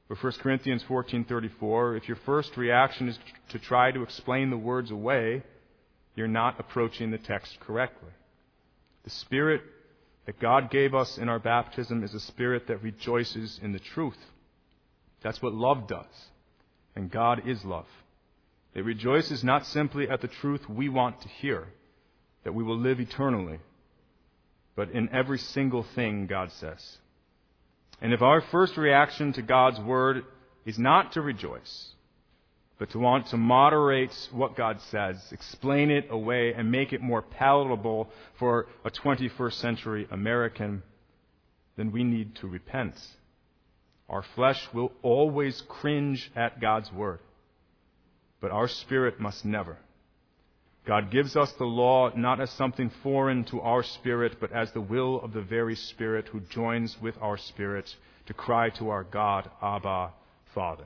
Or 1 Corinthians 14:34, if your first reaction is to try to explain the words away, you're not approaching the text correctly. The Spirit that God gave us in our baptism is a Spirit that rejoices in the truth. That's what love does. And God is love. It rejoices not simply at the truth we want to hear, that we will live eternally, but in every single thing God says. And if our first reaction to God's Word is not to rejoice, but to want to moderate what God says, explain it away, and make it more palatable for a 21st century American, then we need to repent. Our flesh will always cringe at God's Word, but our spirit must never. God gives us the law not as something foreign to our spirit, but as the will of the very Spirit who joins with our spirit to cry to our God, Abba, Father.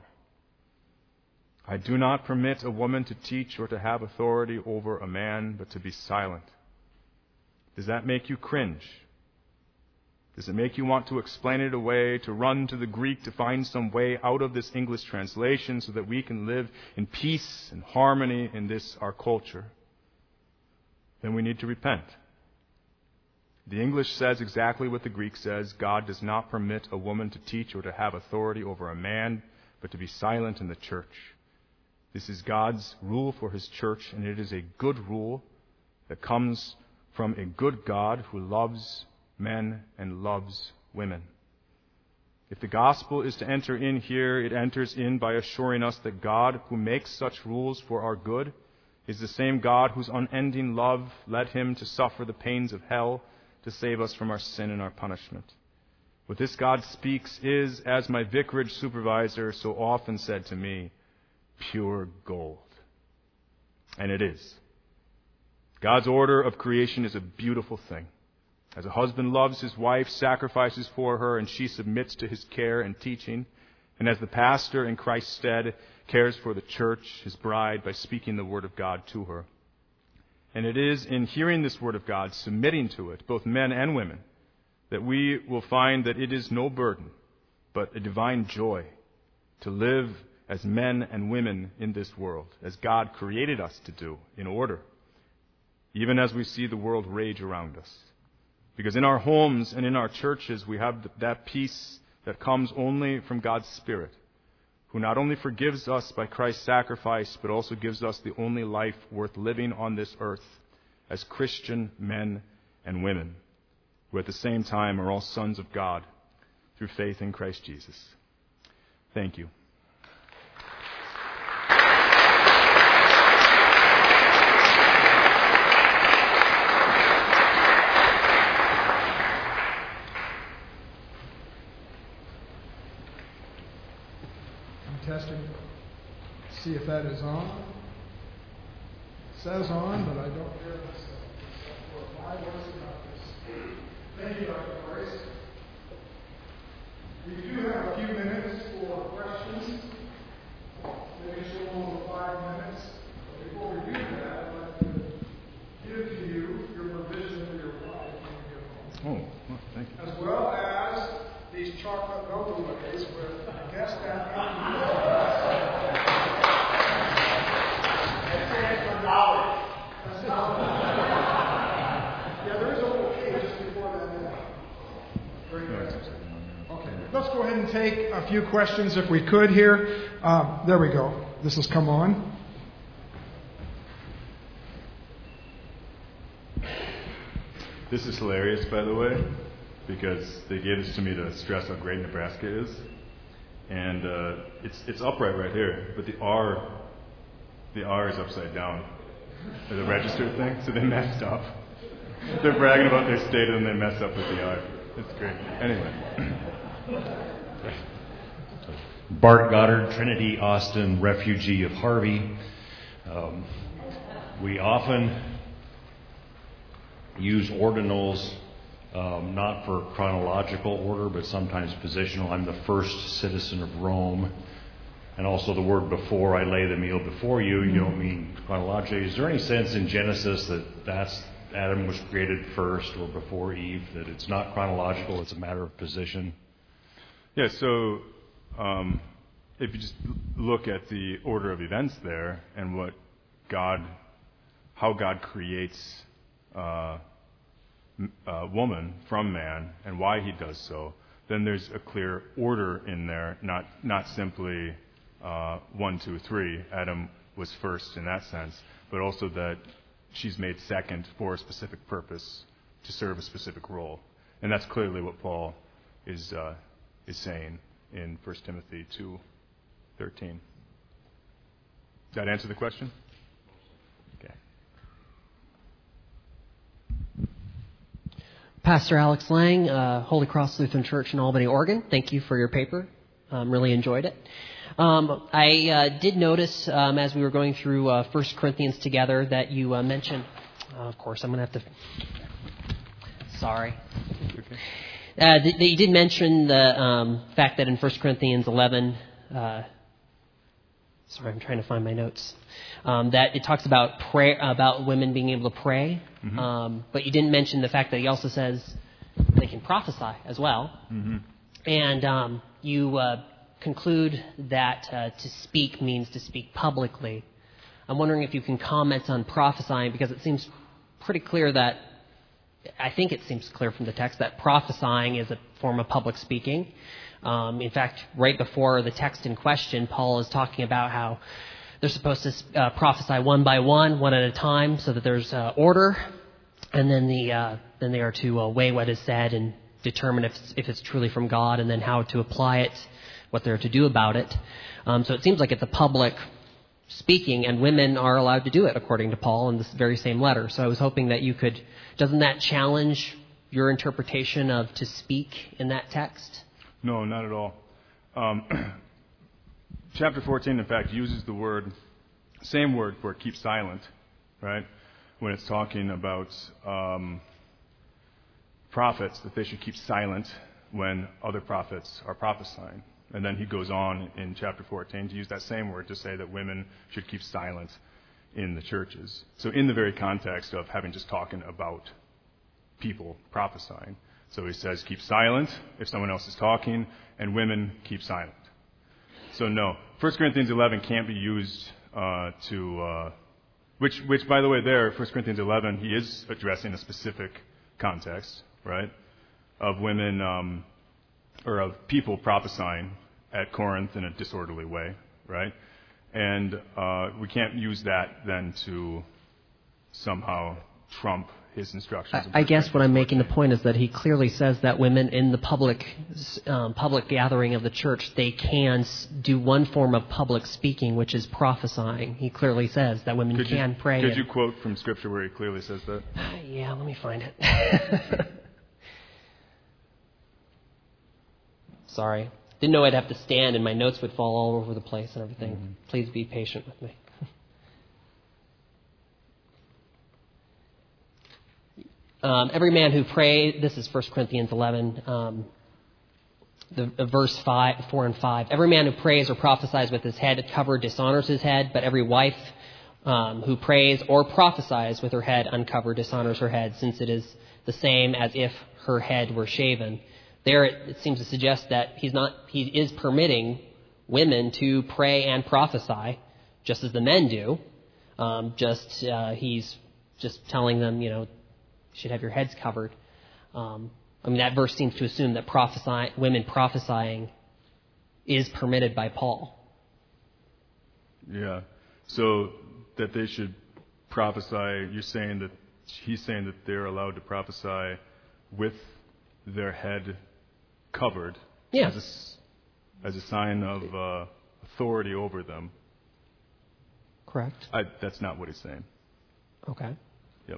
I do not permit a woman to teach or to have authority over a man, but to be silent. Does that make you cringe? Does it make you want to explain it away, to run to the Greek to find some way out of this English translation so that we can live in peace and harmony in this, our culture? Then we need to repent. The English says exactly what the Greek says. God does not permit a woman to teach or to have authority over a man, but to be silent in the church. This is God's rule for His church, and it is a good rule that comes from a good God who loves men and loves women. If the gospel is to enter in here, it enters in by assuring us that God, who makes such rules for our good, is the same God whose unending love led Him to suffer the pains of hell to save us from our sin and our punishment. What this God speaks is, as my vicarage supervisor so often said to me, pure gold. And it is. God's order of creation is a beautiful thing. As a husband loves his wife, sacrifices for her, and she submits to his care and teaching, and as the pastor in Christ's stead cares for the church, his bride, by speaking the word of God to her. And it is in hearing this word of God, submitting to it, both men and women, that we will find that it is no burden, but a divine joy to live as men and women in this world, as God created us to do, in order, even as we see the world rage around us. Because in our homes and in our churches, we have that peace that comes only from God's Spirit, who not only forgives us by Christ's sacrifice, but also gives us the only life worth living on this earth as Christian men and women, who at the same time are all sons of God through faith in Christ Jesus. Thank you. Testing. See if that is on. It says on, but I don't hear myself. My voice about this. Thank you, Dr. Price. We do have a few minutes for questions. Maybe just a little over 5 minutes. But before we do that, I'd like to give to you your provision for your bride when you get home. Oh, well, thank you. As well as these chocolate overlays with, I guess, that yeah, there is a little cake just before that. Very good. Okay, let's go ahead and take a few questions if we could here. There we go. This has come on. This is hilarious, by the way, because they gave this to me to stress how great Nebraska is. And it's upright right here, but the R is upside down. The registered thing, so they messed up. They're bragging about their state and they mess up with the R. It's great. Anyway. Bart Goddard, Trinity Austin, refugee of Harvey. We often use ordinals not for chronological order, but sometimes positional. I'm the first citizen of Rome. And also the word before, I lay the meal before you, you don't mean chronologically. Is there any sense in Genesis that's Adam was created first or before Eve, that it's not chronological, it's a matter of position? Yeah, so if you just look at the order of events there and how God creates woman from man and why he does so, then there's a clear order in there, not simply 1, 2, 3. Adam was first in that sense, but also that she's made second for a specific purpose to serve a specific role. And that's clearly what Paul is saying in 1 Timothy 2:13. Does that answer the question? Okay. Pastor Alex Lang, Holy Cross Lutheran Church in Albany, Oregon. Thank you for your paper. Really enjoyed it. I did notice as we were going through 1 Corinthians together that you mentioned, of course, I'm going to have to, sorry. Okay. That you did mention the fact that in 1 Corinthians 11, sorry, I'm trying to find my notes, that it talks about prayer, about women being able to pray, but you didn't mention the fact that he also says they can prophesy as well. Mm-hmm. And you conclude that to speak means to speak publicly. I'm wondering if you can comment on prophesying, because it seems pretty clear that, I think it seems clear from the text that prophesying is a form of public speaking. In fact, right before the text in question, Paul is talking about how they're supposed to prophesy one by one at a time, so that there's order, and then they are to weigh what is said and determine if it's truly from God, and then how to apply it, what they're to do about it. So it seems like it's a public speaking, and women are allowed to do it, according to Paul in this very same letter. So I was hoping that you could, doesn't that challenge your interpretation of to speak in that text? No, not at all. Chapter 14, in fact, uses the same word for keep silent, right? When it's talking about prophets, that they should keep silent when other prophets are prophesying. And then he goes on in chapter 14 to use that same word to say that women should keep silent in the churches. So in the very context of having just talking about people prophesying. So he says keep silent if someone else is talking, and women keep silent. So no, 1 Corinthians 11 can't be used which by the way there, 1 Corinthians 11, he is addressing a specific context, right, of women or of people prophesying at Corinth in a disorderly way, right? And we can't use that then to somehow trump his instructions. I guess what I'm making the point is that he clearly says that women in the public gathering of the church, they can do one form of public speaking, which is prophesying. He clearly says that women can pray. Could you quote from Scripture where he clearly says that? Yeah, let me find it. Sorry. Didn't know I'd have to stand and my notes would fall all over the place and everything. Mm-hmm. Please be patient with me. Every man who prays, this is 1 Corinthians 11, verse 4 and 5. Every man who prays or prophesies with his head covered dishonors his head, but every wife who prays or prophesies with her head uncovered dishonors her head, since it is the same as if her head were shaven. There it seems to suggest that he is permitting women to pray and prophesy, just as the men do. He's just telling them, you should have your heads covered. That verse seems to assume that women prophesying is permitted by Paul. Yeah. So that they should prophesy, he's saying that they're allowed to prophesy with their head covered, as a sign of authority over them. Correct. That's not what he's saying. Okay. Yep.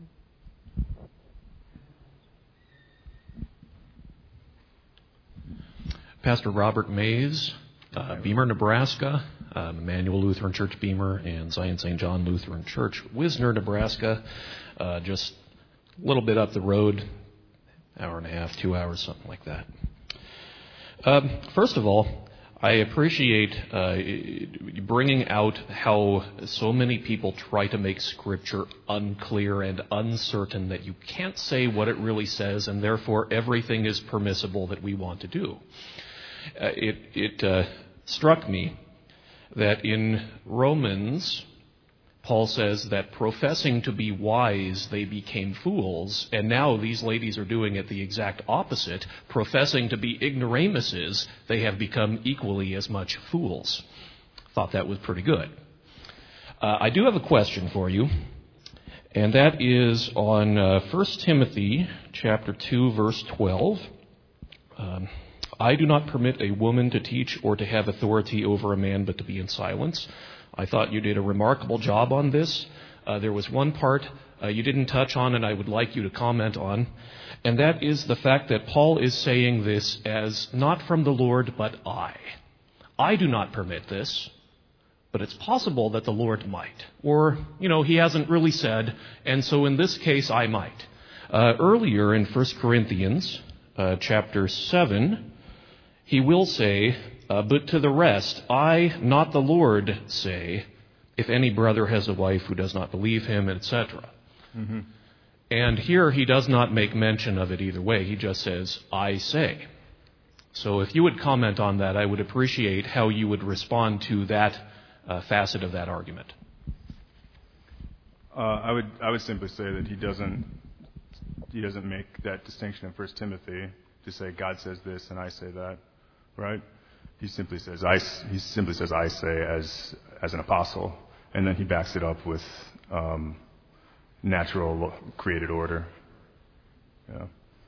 Pastor Robert Mays, Beamer, Nebraska, Emmanuel Lutheran Church, Beamer, and Zion St. John Lutheran Church, Wisner, Nebraska, just a little bit up the road, hour and a half, 2 hours, something like that. First of all, I appreciate bringing out how so many people try to make Scripture unclear and uncertain that you can't say what it really says, and therefore everything is permissible that we want to do. It struck me that in Romans, Paul says that professing to be wise, they became fools, and now these ladies are doing it the exact opposite. Professing to be ignoramuses, they have become equally as much fools. Thought that was pretty good. I do have a question for you, and that is on 1 Timothy chapter 2, verse 12. I do not permit a woman to teach or to have authority over a man, but to be in silence. I thought you did a remarkable job on this. There was one part you didn't touch on, and I would like you to comment on, and that is the fact that Paul is saying this as not from the Lord, but I. I do not permit this, but it's possible that the Lord might. Or, he hasn't really said, and so in this case, I might. Earlier in 1 Corinthians chapter 7, he will say, but to the rest, I, not the Lord, say, if any brother has a wife who does not believe him, etc. Mm-hmm. And here he does not make mention of it either way. He just says, I say. So if you would comment on that, I would appreciate how you would respond to that facet of that argument. I would simply say that he doesn't make that distinction in 1 Timothy to say God says this and I say that, right? He simply says I say as an apostle, and then he backs it up with natural created order. Yeah.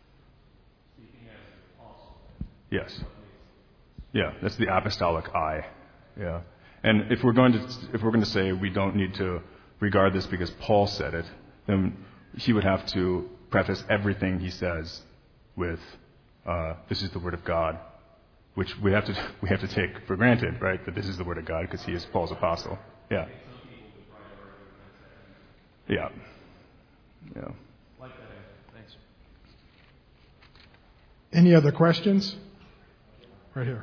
Yes. Yeah, that's the apostolic I. Yeah. And if we're going to say we don't need to regard this because Paul said it, then he would have to preface everything he says with this is the word of God, which we have to take for granted, right? That this is the word of God because he is Paul's apostle. Yeah. Yeah. Yeah. Like that. Thanks. Any other questions? Right here.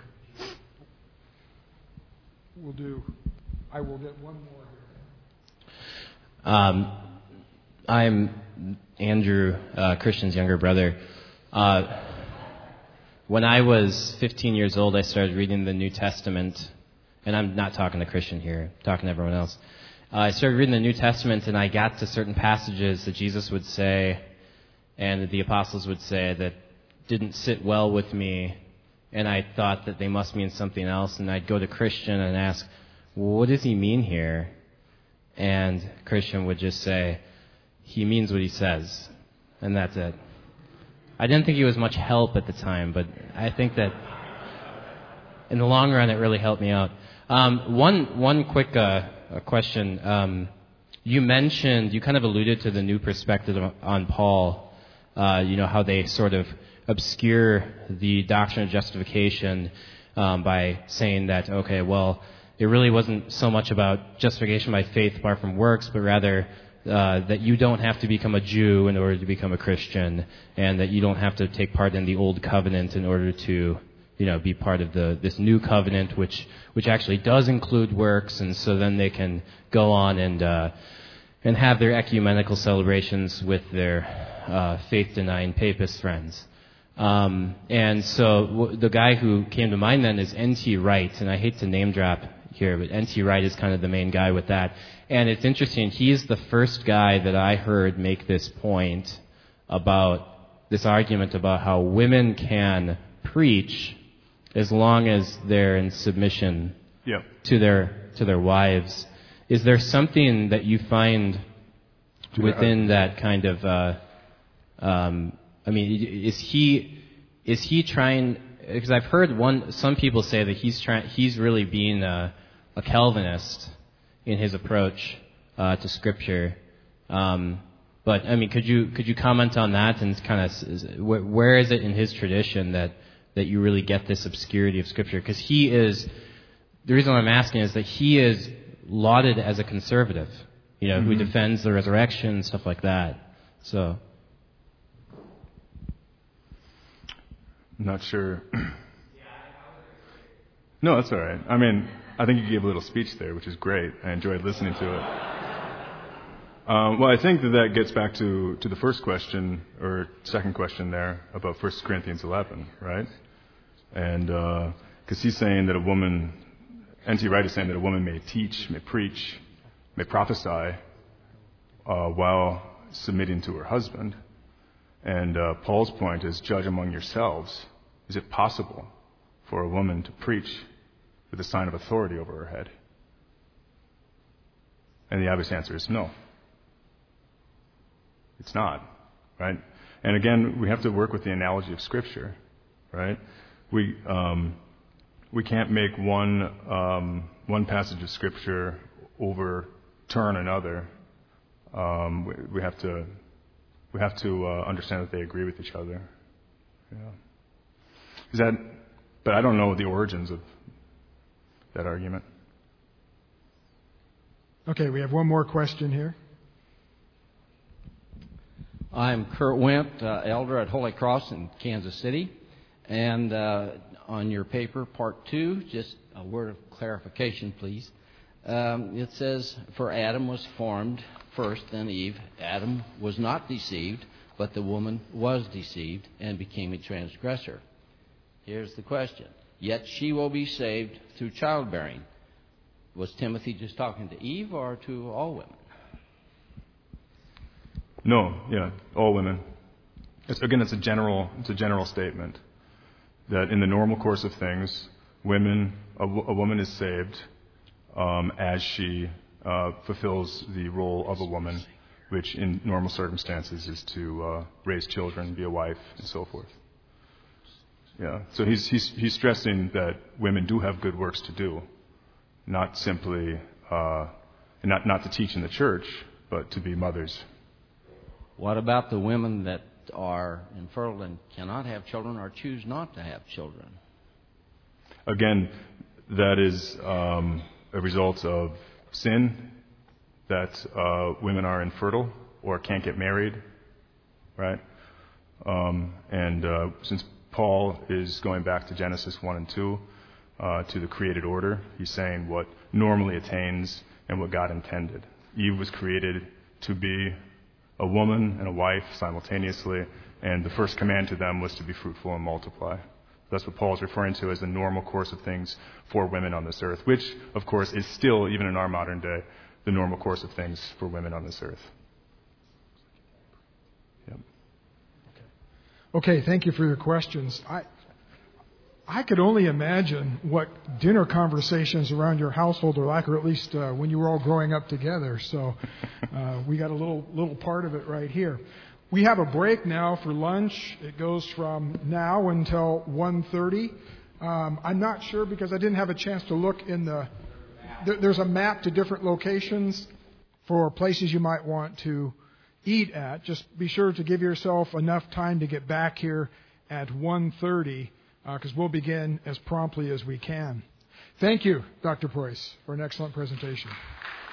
I will get one more here. I'm Andrew, Christian's younger brother. When I was 15 years old, I started reading the New Testament, and I'm not talking to Christian here, I'm talking to everyone else. I started reading the New Testament, and I got to certain passages that Jesus would say and that the apostles would say that didn't sit well with me, and I thought that they must mean something else, and I'd go to Christian and ask, well, what does he mean here? And Christian would just say, he means what he says, and that's it. I didn't think he was much help at the time, but I think that in the long run, it really helped me out. One quick question. You kind of alluded to the new perspective on Paul, how they sort of obscure the doctrine of justification by saying that, okay, well, it really wasn't so much about justification by faith apart from works, but rather that you don't have to become a Jew in order to become a Christian, and that you don't have to take part in the old covenant in order to, be part of this new covenant, which actually does include works, and so then they can go on and have their ecumenical celebrations with their faith-denying papist friends. And so the guy who came to mind then is N.T. Wright, and I hate to name drop here, but N.T. Wright is kind of the main guy with that. And it's interesting, he's the first guy that I heard make this point about this argument about how women can preach as long as they're in submission to their wives. Is there something that you find within that kind of is he trying? Because I've heard some people say that he's really being a Calvinist in his approach to Scripture. But could you comment on that and kind of where is it in his tradition that you really get this obscurity of Scripture? Because the reason I'm asking is that he is lauded as a conservative, who defends the resurrection and stuff like that. So. Not sure. No, that's all right. I think you gave a little speech there, which is great. I enjoyed listening to it. Well, I think that gets back to the first question, or second question there, about 1 Corinthians 11, right? And because he's saying that a woman N.T. Wright is saying that a woman may teach, may preach, may prophesy while submitting to her husband. And Paul's point is, judge among yourselves. Is it possible for a woman to preach with a sign of authority over her head? And the obvious answer is no. It's not, right? And again, we have to work with the analogy of Scripture, right? We can't make one passage of Scripture overturn another. We have to understand that they agree with each other. Yeah. But I don't know the origins of that argument. Okay, we have one more question here. I'm Kurt Wimp, elder at Holy Cross in Kansas City. And on your paper, part 2, just a word of clarification, please. It says, for Adam was formed first, then Eve. Adam was not deceived, but the woman was deceived and became a transgressor. Here's the question. Yet she will be saved through childbearing. Was Timothy just talking to Eve or to all women? No, yeah, all women. It's a general statement that in the normal course of things, a woman is saved as she fulfills the role of a woman, which in normal circumstances is to raise children, be a wife, and so forth. Yeah, so he's stressing that women do have good works to do, not simply not to teach in the church, but to be mothers. What about the women that are infertile and cannot have children or choose not to have children? Again, that is a result of sin, that women are infertile or can't get married, right? Since Paul is going back to Genesis 1 and 2, to the created order, he's saying what normally attains and what God intended. Eve was created to be a woman and a wife simultaneously, and the first command to them was to be fruitful and multiply. That's what Paul's referring to as the normal course of things for women on this earth, which, of course, is still, even in our modern day, the normal course of things for women on this earth. Yep. Okay, thank you for your questions. I could only imagine what dinner conversations around your household are like, or at least when you were all growing up together. So we got a little part of it right here. We have a break now for lunch. It goes from now until 1:30. I'm not sure because I didn't have a chance to look in there's a map to different locations for places you might want to eat at. Just be sure to give yourself enough time to get back here at 1:30. Because we'll begin as promptly as we can. Thank you, Dr. Preuss, for an excellent presentation.